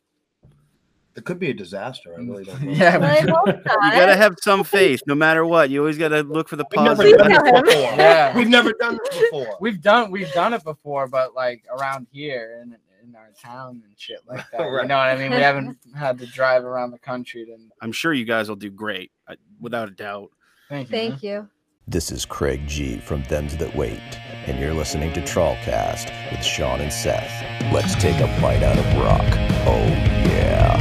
It could be a disaster. I really don't know. Yeah, you gotta have some faith, no matter what. You always gotta look for the We've positive. never done this before. Yeah, we've never done this before. We've done it before, but like around here and in our town and shit like that. Right. You know what I mean? We haven't had to drive around the country. I'm sure you guys will do great, without a doubt. Thank you. This is Craig G from Thems That Wait, and you're listening to Trollcast with Sean and Seth. Let's take a bite out of rock. Oh yeah.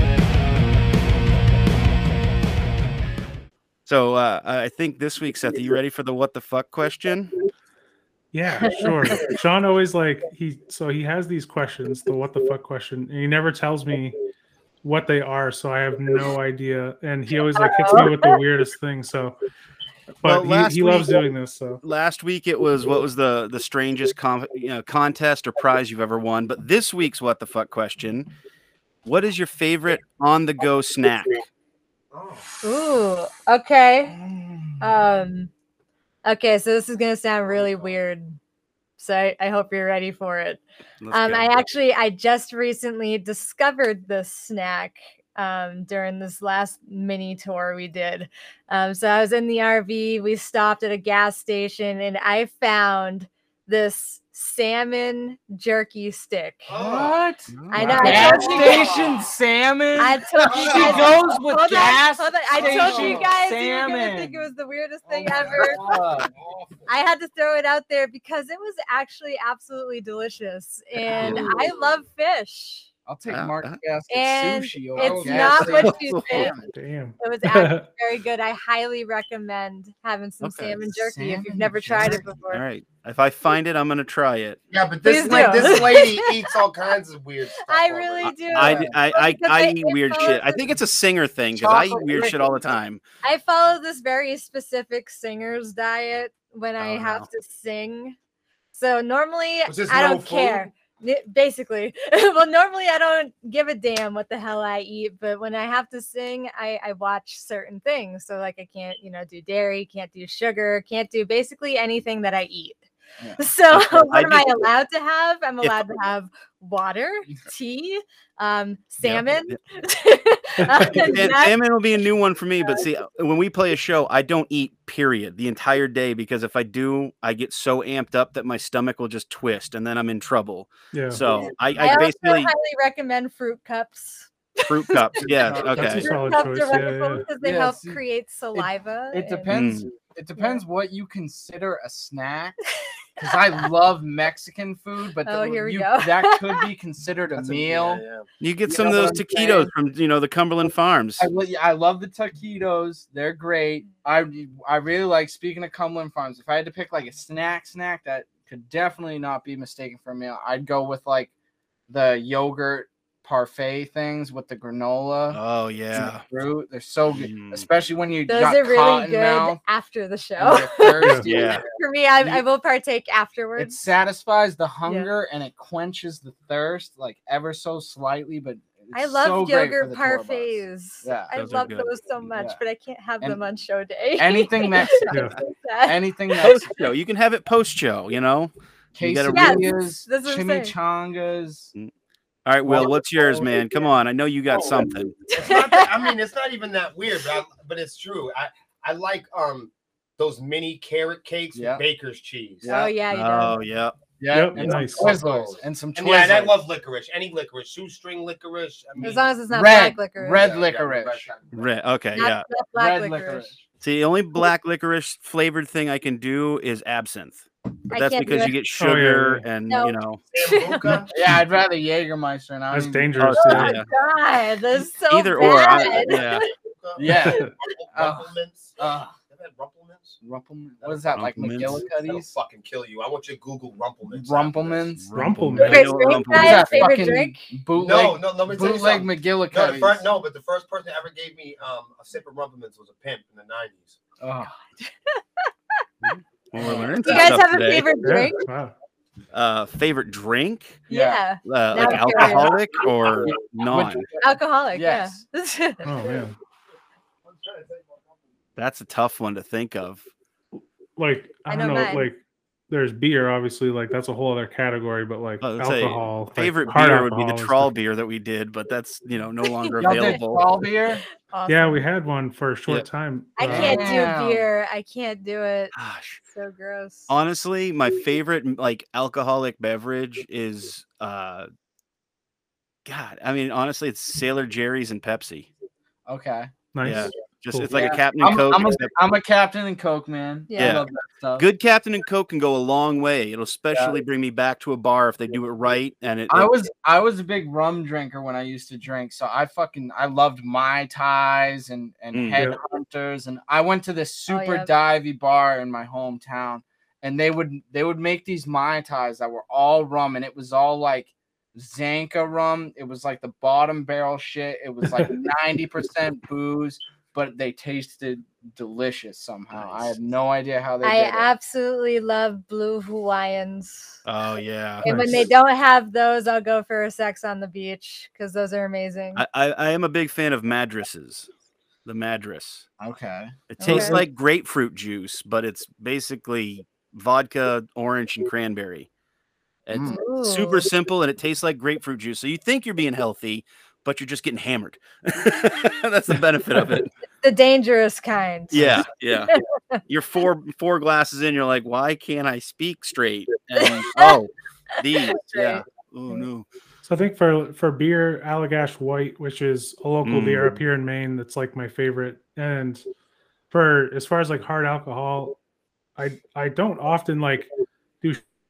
So I think this week, Seth, are you ready for the what the fuck question? Yeah, sure. Sean always he has these questions, the what the fuck question, and he never tells me what they are, so I have no idea. And he always hits me with the weirdest thing. So, but he loves doing this. So last week it was what was the strangest contest or prize you've ever won. But this week's what the fuck question: what is your favorite on the go snack? Ooh, okay. Okay, so this is gonna sound really weird. So I hope you're ready for it. I just recently discovered this snack during this last mini tour we did. So I was in the RV, we stopped at a gas station, and I found this salmon jerky stick. What? I know. Gas station salmon? I told you She guys. goes with Hold on, gas hold on. I told you station guys you were salmon. gonna think it was the weirdest thing ever. I had to throw it out there because it was actually absolutely delicious, and I love fish. I'll take Ah, Mark ah. Gasket And sushi over it's gas not what station. you think. Damn. It was actually very good. I highly recommend having some Okay. salmon jerky if you've Salmon never tried it jerky. before. All right. If I find it, I'm gonna try it. Yeah, but Please this like do. this lady eats all kinds of weird stuff. I already. really do. I Because eat weird shit. I think it's a singer thing because I eat Chocolate weird shit all the liquor. time. I follow this very specific singer's diet when I Oh, have no. to sing. So normally Was this I no don't food? care. Basically, well, normally I don't give a damn what the hell I eat, but when I have to sing, I watch certain things. So like I can't, do dairy, can't do sugar, can't do basically anything that I eat. Yeah. So Okay, what I am I do- allowed to have? I'm If- allowed to have water, tea, salmon. Salmon will be a new one for me. But see, when we play a show, I don't eat period the entire day because if I do, I get so amped up that my stomach will just twist and then I'm in trouble. Yeah. So I I also basically highly recommend fruit cups. fruit cups. Yeah. That's Okay. a Fruit solid cups choice. are Yeah, wonderful yeah. because they Yeah, help see, create saliva. It and- depends. Mm. It depends what you consider a snack. Because I love Mexican food, but Oh, here we go. that could be considered a That's meal. yeah. You get You some of know those what I'm taquitos saying? from the Cumberland Farms. I love the taquitos. They're great. I really like. Speaking of Cumberland Farms, if I had to pick like a snack that could definitely not be mistaken for a meal, I'd go with like the yogurt parfait things with the granola. Oh and yeah. the fruit. They're so good, Mm. especially when you Those got are really cotton good mouth after the and show. you're thirsty. Yeah. For me, I will partake It afterwards. satisfies the hunger and it quenches the thirst like ever so slightly, but it's I love so great for yogurt the tour bus. parfaits. Yeah. I Those are love good. those so much, Yeah. but I can't have And them on show day. anything Mexican. Yeah. So sad. Anything that's Post show. You can have it post show. You know. You gotta quesadillas, that's what I'm saying. chimichangas. All right, Will. What's yours, man? Come on. I know you got something. It's not that, I mean, it's not even that weird, but it's true. I like those mini carrot cakes Yeah. with baker's cheese. Yeah. Oh yeah, you Oh know. yeah. Yeah, Yep, and nice. some Twizzlers and some And yeah, and I Twizzlers. love licorice. Any licorice, shoestring licorice. I mean, As long as it's not Red, black licorice. red yeah, licorice. Red. Okay. Not, Yeah. not black Red licorice. licorice. See, the only black licorice flavored thing I can do is absinthe. But I that's can't do because it. you get sugar and No. Sambuca. Yeah, I'd rather Jägermeister. And I That's don't even- dangerous. Oh, yeah. yeah. God, that's so Either or. bad. Yeah. Yeah. Rumplements. Have had Rumplements? Rumpelman. What is that? Like Rumplemans. That'll McGillicuddy's? fucking kill you. I want you to Google Rumplements. Rumplemans. Rumpelman. I Favorite know drink, Rumpelman. What is guys? that Favorite fucking drink? bootleg? No, let me tell you Bootleg something. McGillicuddy's. But the first person that ever gave me a sip of Rumplements was a pimp in the 90s. Oh. Well, we're learning Do you some guys stuff have a today. favorite Yeah, drink? Favorite drink? Yeah. Like I'm curious. alcoholic or non? Alcoholic, Yes. yeah. Oh man. That's a tough one to think of. Like I I don't know know. mine. Like there's beer, obviously. Like that's a whole other category. But like I would say alcohol, like, favorite hard beer would be the alcohol is trawl beer that we did, but that's no longer Y'all did available. fall beer? Awesome. Yeah, we had one for a short Yep. time. I can't Damn. do beer. I can't do it. Gosh. So gross. Honestly, my favorite like alcoholic beverage is God. I mean, honestly, it's Sailor Jerry's and Pepsi. Okay. Nice. Yeah. Just Cool. it's like Yeah. a Captain and Coke. except I'm a Captain and Coke man. Yeah. I love that stuff. good Captain and Coke can go a long way. It'll especially bring me back to a bar if they do it right. And I was a big rum drinker when I used to drink, so I loved Mai Tais and Mm. Headhunters, and I went to this super yeah. divey bar in my hometown, and they would make these Mai Tais that were all rum, and it was all like Zanka rum. It was like the bottom barrel shit. It was like 90% booze, but they tasted delicious somehow. I have no idea how they I did it. absolutely love blue Hawaiians. Oh yeah. And when they Nice. don't have those, I'll go for a sex on the beach because those are amazing. I am a big fan of Madresses. The Madras. Okay. It tastes Okay. like grapefruit juice, but it's basically vodka, orange, and cranberry. It's Mm. super Ooh. simple and it tastes like grapefruit juice. So you think you're being healthy, but you're just getting hammered. That's the benefit of it. The dangerous kind. Yeah, yeah. You're four glasses in, you're like, why can't I speak straight? And these, yeah. Oh no. So I think for beer, Allagash White, which is a local beer up here in Maine, that's like my favorite. And for as far as like hard alcohol, I don't often like do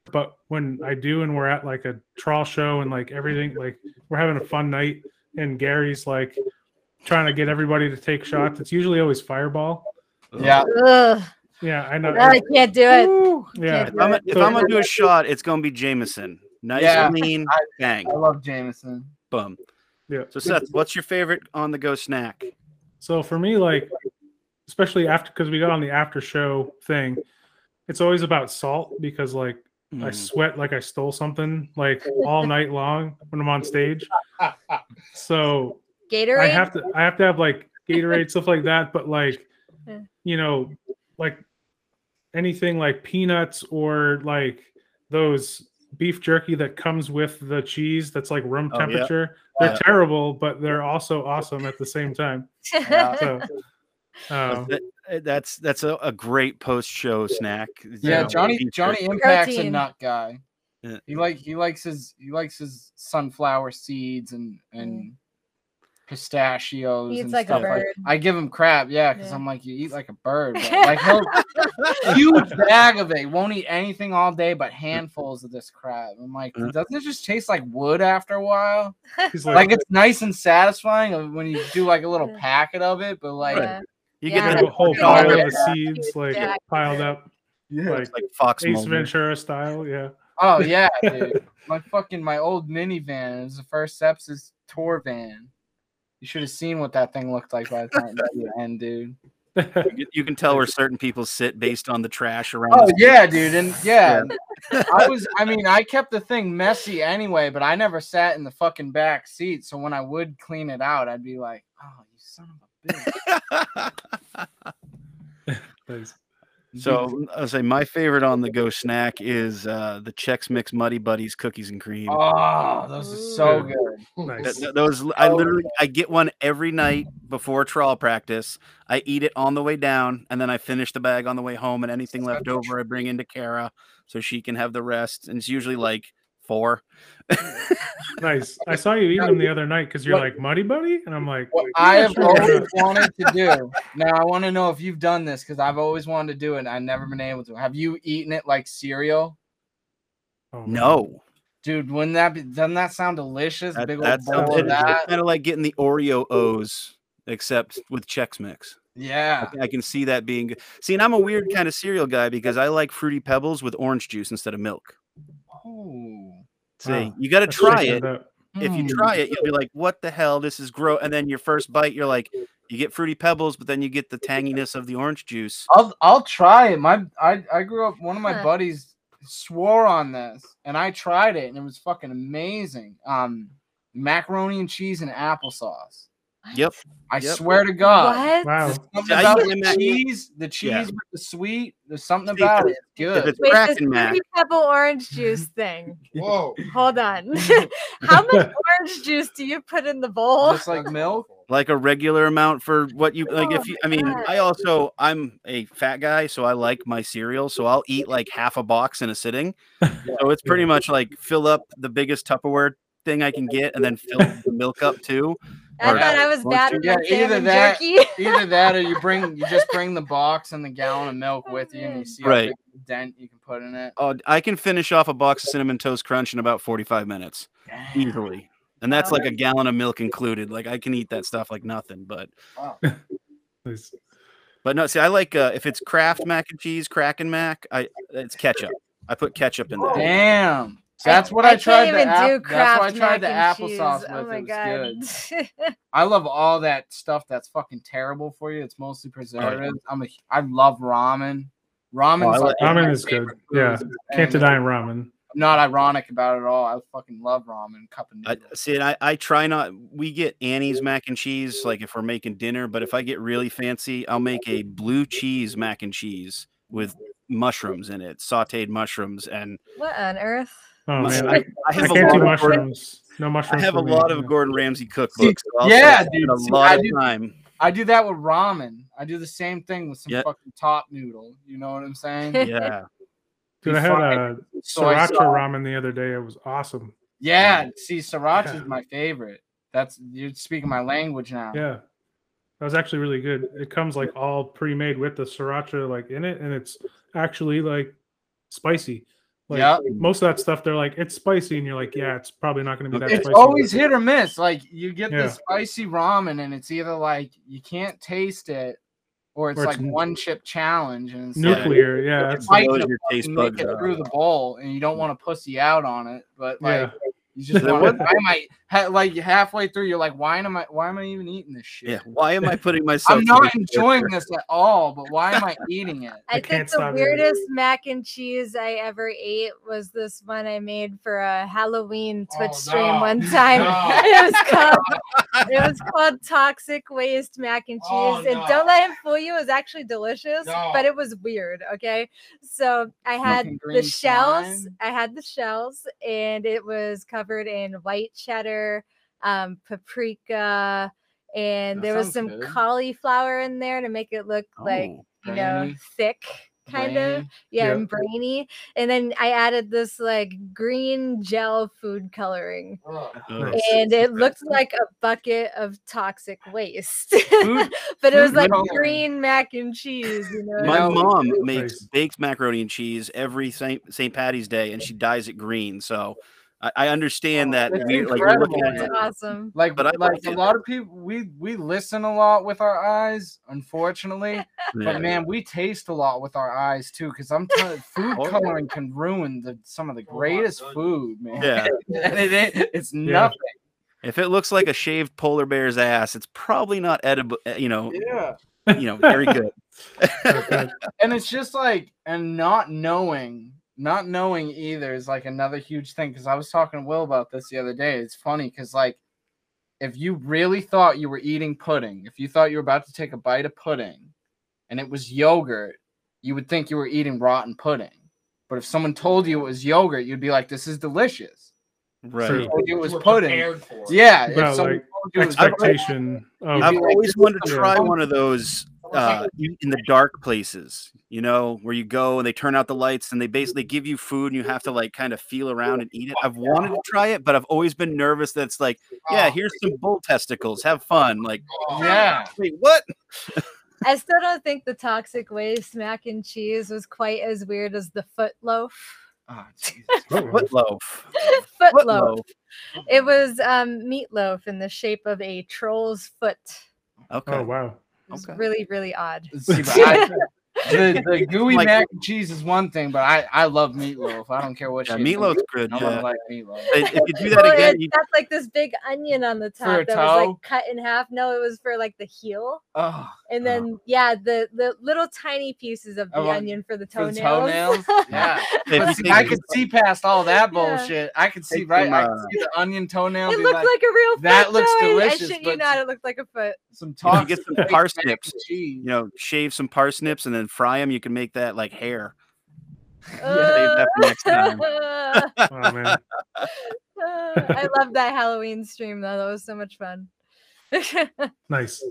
But when I do, and we're at like a trawl show and like everything, like we're having a fun night, and Gary's like trying to get everybody to take shots. It's usually always Fireball. Yeah. Ugh, Yeah, I know. I can't do it. Yeah, Can't If I'm, do it. if I'm gonna do a shot, it's gonna be Jameson. Nice, Yeah. clean, bang, I love Jameson. boom. yeah. So Seth, what's your favorite on the go snack? So for me, like, especially after, because we got on the after show thing, it's always about salt because like I sweat like I stole something like all night long when I'm on stage. So Gatorade. I have to have like Gatorade, stuff like that, but like, Yeah. you know, like anything like peanuts or like those beef jerky that comes with the cheese that's like room Oh, yeah. temperature. They're terrible, but they're also awesome at the same time. So That's a great post show snack. Yeah, You know, Johnny beef Johnny jerky. Impact's a Protein. nut guy. Yeah. He likes his sunflower seeds and pistachios He eats and like a stuff bird. I give him crap, yeah, because Yeah. I'm like, you eat like a bird. But, like huge bag of it. He won't eat anything all day but handfuls of this crap. I'm like, doesn't it just taste like wood after a while? he's Like it's nice and satisfying when you do like a little packet of it, but like Yeah. You Yeah. get a whole Yeah. pile Yeah. of the seeds like Yeah. piled up, like it's like Fox Ace Mulder. Ventura style. Yeah. oh yeah, dude. My old minivan. It was the first Sepsis tour van. You should have seen what that thing looked like by the time at the end, dude. You can tell where certain people sit based on the trash around. Oh the- yeah, dude, and yeah, I kept the thing messy anyway, but I never sat in the fucking back seat. So when I would clean it out, I'd be like, "Oh, you son of a bitch!" Nice. So I'll say my favorite on the go snack is the Chex Mix Muddy Buddies cookies and cream. Oh, those are so Ooh. good. Nice. Those I get one every night before trawl practice. I eat it on the way down, and then I finish the bag on the way home. And anything left over, I bring into Kara so she can have the rest. And it's usually like 4. Nice. I saw you eating them the other night because you're like Muddy Buddy, and I'm like, What I have sure. always wanted to do. Now I want to know if you've done this because I've always wanted to do it. And I've never been able to. Have you eaten it like cereal, oh, man. No, dude? Doesn't that sound delicious? that, Big old that's bowl of that. kind of like getting the Oreo O's, except with Chex Mix. Yeah. I can see that being good. See, and I'm a weird kind of cereal guy because I like Fruity Pebbles with orange juice instead of milk. Oh. See, Wow. you got to Let's try check it. that out. If you try it, you'll be like, "What the hell? This is gross." And then your first bite, you're like, you get Fruity Pebbles, but then you get the tanginess of the orange juice. I'll try it. I grew up. One of my Huh. buddies swore on this, and I tried it, and it was fucking amazing. Macaroni and cheese and applesauce. Yep. I Yep. swear to God. What? Wow. There's something See, I about eat the them at- cheese, Yeah. with the sweet. There's something See, about if it. It's good. If it's Wait, this Kraken Mac, Fruity Pebble orange juice thing. Whoa. Hold on. How much orange juice do you put in the bowl? Just like milk. like a regular amount for what you like. If you, I mean, God. I'm a fat guy, so I like my cereal, so I'll eat like half a box in a sitting. So it's pretty much like fill up the biggest Tupperware thing I can get, and then fill the milk up too. I Or- thought I was bad at Yeah, my either salmon that- jerky. Either that, or you just bring the box and the gallon of milk with you, and you see how Right. big a dent you can put in it. Oh, I can finish off a box of Cinnamon Toast Crunch in about 45 minutes easily. And that's like a gallon of milk included. Like I can eat that stuff like nothing, but Nice. no, see, I like if it's Kraft mac and cheese, Kraken Mac, it's ketchup. I put ketchup in there. Damn. That's what I tried. can't even do That's why I Kraft tried the mac and cheese. applesauce with. Oh my It was god. good. I love all that stuff that's fucking terrible for you. It's mostly preservatives. I love ramen. Ramen's I like like- one of Ramen my is good. favorite Yeah. foods, Can't and deny ramen. I'm not ironic about it at all. I fucking love ramen. Cup of I noodles. see. And I try not. We get Annie's mac and cheese, like if we're making dinner. But if I get really fancy, I'll make a blue cheese mac and cheese with mushrooms in it, sautéed mushrooms, and What on earth? Oh I- man, I I have a can't lot do of Gordon- mushrooms. No I mushrooms. have a for me, lot of yeah. Gordon Ramsay cookbooks. So I'll yeah, spend dude, a see, lot I of do- time. I do that with ramen. I do the same thing with some Yep. fucking top noodle. You know what I'm saying? Yeah, Dude, I had a Soy sriracha sauce. ramen the other day. It was awesome. Yeah. See, sriracha is Yeah. my favorite. That's you're speaking my language now. Yeah, that was actually really good. It comes like all pre-made with the sriracha like in it, and it's actually like spicy. Like Yeah. most of that stuff, they're like, it's spicy, and you're like, yeah, it's probably not going to be that It's spicy. always hit or miss. Like you get Yeah. the spicy ramen, and it's either like you can't taste it, or it's Or like it's one chip challenge, and it's like, nuclear. Yeah, you're that's fighting Those to your taste fucking buds make it are. through the bowl, and you don't want to pussy out on it, but like. yeah. You just There want was- to, like halfway through, you're like, why am I even eating this shit? Yeah. Why am I putting myself? I'm through not this enjoying torture? this at all, but why am I eating it? I can't think the stop eating. weirdest mac and cheese I ever ate was this one I made for a Halloween Twitch stream one time. It was called Toxic Waste Mac and Cheese. And don't let him fool you, it was actually delicious, but it was weird. Okay. So I had Smoking the green shells. slime. I had the shells, and it was covered in white cheddar, paprika, and That there was sounds some good. cauliflower in there to make it look like, Oh, you know, Brainy. thick kind of. Brainy. Yeah, Yeah. and brainy. And then I added this like green gel food coloring. ugh. And it looked like a bucket of toxic waste. Food- but it was food like coloring. green mac and cheese, you know. My know, mom Nice. makes baked macaroni and cheese every St. Patty's Day, and she dyes it green. So I understand that. It's Like you're looking incredible, at It's it. awesome. Like, But I like like a it. lot of people, we listen a lot with our eyes, unfortunately. Yeah. But man, we taste a lot with our eyes too. Because I'm telling you, food Oh, yeah. coloring can ruin some of the greatest food, man. Yeah. And it's nothing. If it looks like a shaved polar bear's ass, it's probably not edible. Yeah. Very good. Okay. And it's just like, and not knowing either is like another huge thing. Because I was talking to Will about this the other day. It's funny because like, if you really thought you were eating pudding, if you thought you were about to take a bite of pudding, and it was yogurt, you would think you were eating rotten pudding. But if someone told you it was yogurt, you'd be like, "This is delicious." Right. True. Told you it was pudding. Yeah. If About, someone like, told you it was Expectation. Of, I've like, always wanted to yeah. try one of those in the dark places, where you go and they turn out the lights and they basically give you food and you have to like kind of feel around and eat it. I've wanted to try it, but I've always been nervous that it's like, yeah, here's some bull testicles, have fun. Like, yeah. wait, what? I still don't think the toxic waste mac and cheese was quite as weird as the foot loaf. Oh, Jesus. Foot loaf. Foot loaf. It was meatloaf in the shape of a troll's foot. Okay. oh wow. It was Okay. really, really odd. See, but the gooey Like- mac and cheese is one thing, but I love meatloaf. I don't care what Yeah, shape it meatloaf's is. good. I Yeah. like meatloaf. If you do that Well, again, it's you, got like this big onion on the For a top that was toe? like cut in half. No, it was for like the heel. Oh, And then the little tiny pieces of the Oh, onion for the for toenails. the toenails? Yeah. if you But see, take- I could see past all that Yeah. bullshit. I could see Take right. some, I could see the onion toenail. It be looked like a real foot. that looks though. I delicious, shit you but- not, it looked like a foot. some if you toxic get some baked mac parsnips, and cheese. shave some parsnips and then fry them, you can make that like hair. Save that for next time. Oh man. I love that Halloween stream though. That was so much fun. Nice.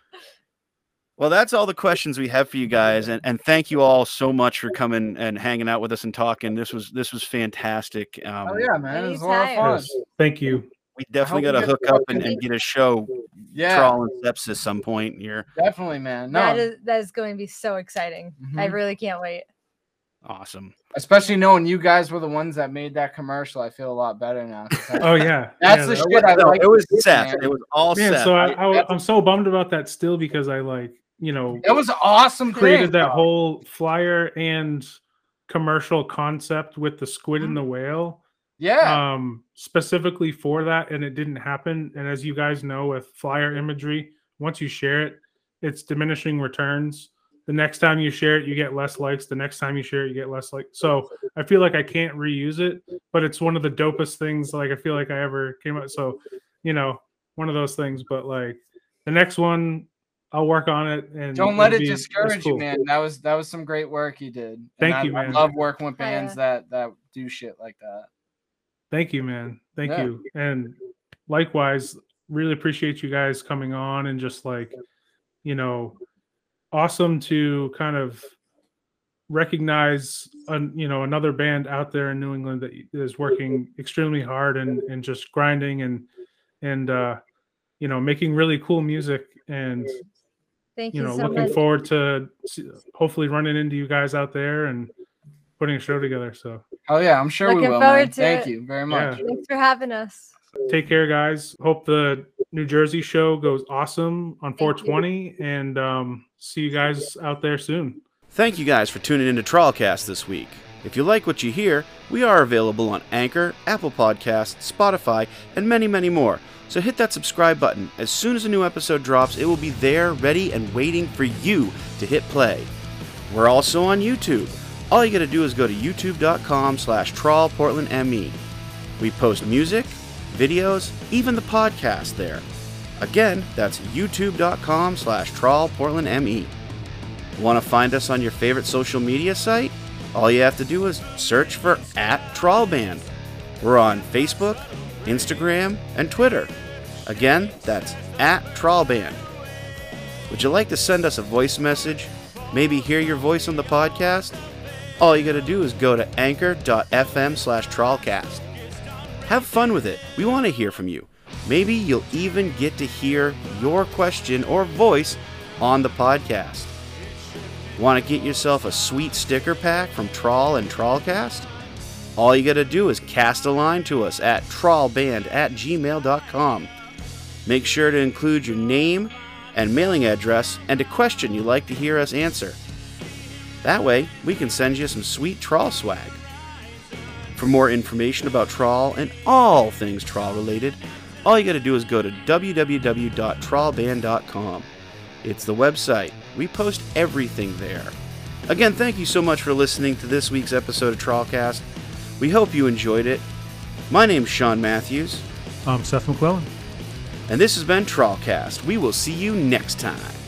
Well, that's all the questions we have for you guys, and thank you all so much for coming and hanging out with us and talking. This was fantastic. Oh yeah, man, it was a lot of Anytime. fun. Yes. Thank you. We definitely hope got we to get hook to up fucking- and get a show, Yeah, Trawl and Sepsis some point here. definitely, man. No, That is going to be so exciting. I Mhm. really can't wait. Awesome. especially knowing you guys were the ones that made that commercial, I feel a lot better now. 'cause I- Oh yeah. That's yeah, the that- shit I No, like. it was to see, Seth. man. It was all Man, Seth. so I'm so bummed about that still because I It was an awesome created thing. that whole flyer and commercial concept with the squid and the whale Yeah, specifically for that, and it didn't happen. And as you guys know, with flyer imagery, once you share it, it's diminishing returns. The next time you share it, you get less likes. The next time you share it, you get less likes. So I feel like I can't reuse it, but it's one of the dopest things like I feel like I ever came out. So, one of those things. But like the next one, I'll work on it. And don't let it'll it be- it's discourage you, cool. man. That was some great work you did. And Thank you, I man. love working with Oh, yeah. bands that do shit like that. Thank you, man. Thank Yeah. you. And likewise, really appreciate you guys coming on and just awesome to kind of recognize another band out there in New England that is working extremely hard and just grinding and making really cool music and Thank you so looking much. forward to hopefully running into you guys out there and putting a show together. So Oh yeah, I'm sure we Looking will. forward Man. to Thank it. you very much. Yeah. Thanks for having us. take care, guys. Hope the New Jersey show goes awesome on Thank you. 420, and see you guys out there soon. Thank you guys for tuning into Trawlcast this week. If you like what you hear, we are available on Anchor, Apple Podcasts, Spotify, and many, many more. So hit that subscribe button. As soon as a new episode drops, it will be there, ready, and waiting for you to hit play. We're also on YouTube. All you gotta do is go to youtube.com/trawlportlandme. We post music, videos, even the podcast there. Again, that's youtube.com/trawlportlandme. Want to find us on your favorite social media site? All you have to do is search for @TrawlBand. We're on Facebook, Instagram, and Twitter. Again, that's @TrawlBand. Would you like to send us a voice message? Maybe hear your voice on the podcast? All you gotta do is go to anchor.fm/trawlcast. Have fun with it. We want to hear from you. Maybe you'll even get to hear your question or voice on the podcast. Want to get yourself a sweet sticker pack from Trawl and Trawlcast? All you gotta do is cast a line to us at trawlband@gmail.com. Make sure to include your name and mailing address and a question you'd like to hear us answer. That way, we can send you some sweet trawl swag. For more information about trawl and all things trawl related, all you gotta do is go to www.trawlband.com. It's the website. We post everything there. Again, thank you so much for listening to this week's episode of Trawlcast. We hope you enjoyed it. My name's Sean Matthews, I'm Seth McClellan. and this has been Trawlcast. We will see you next time.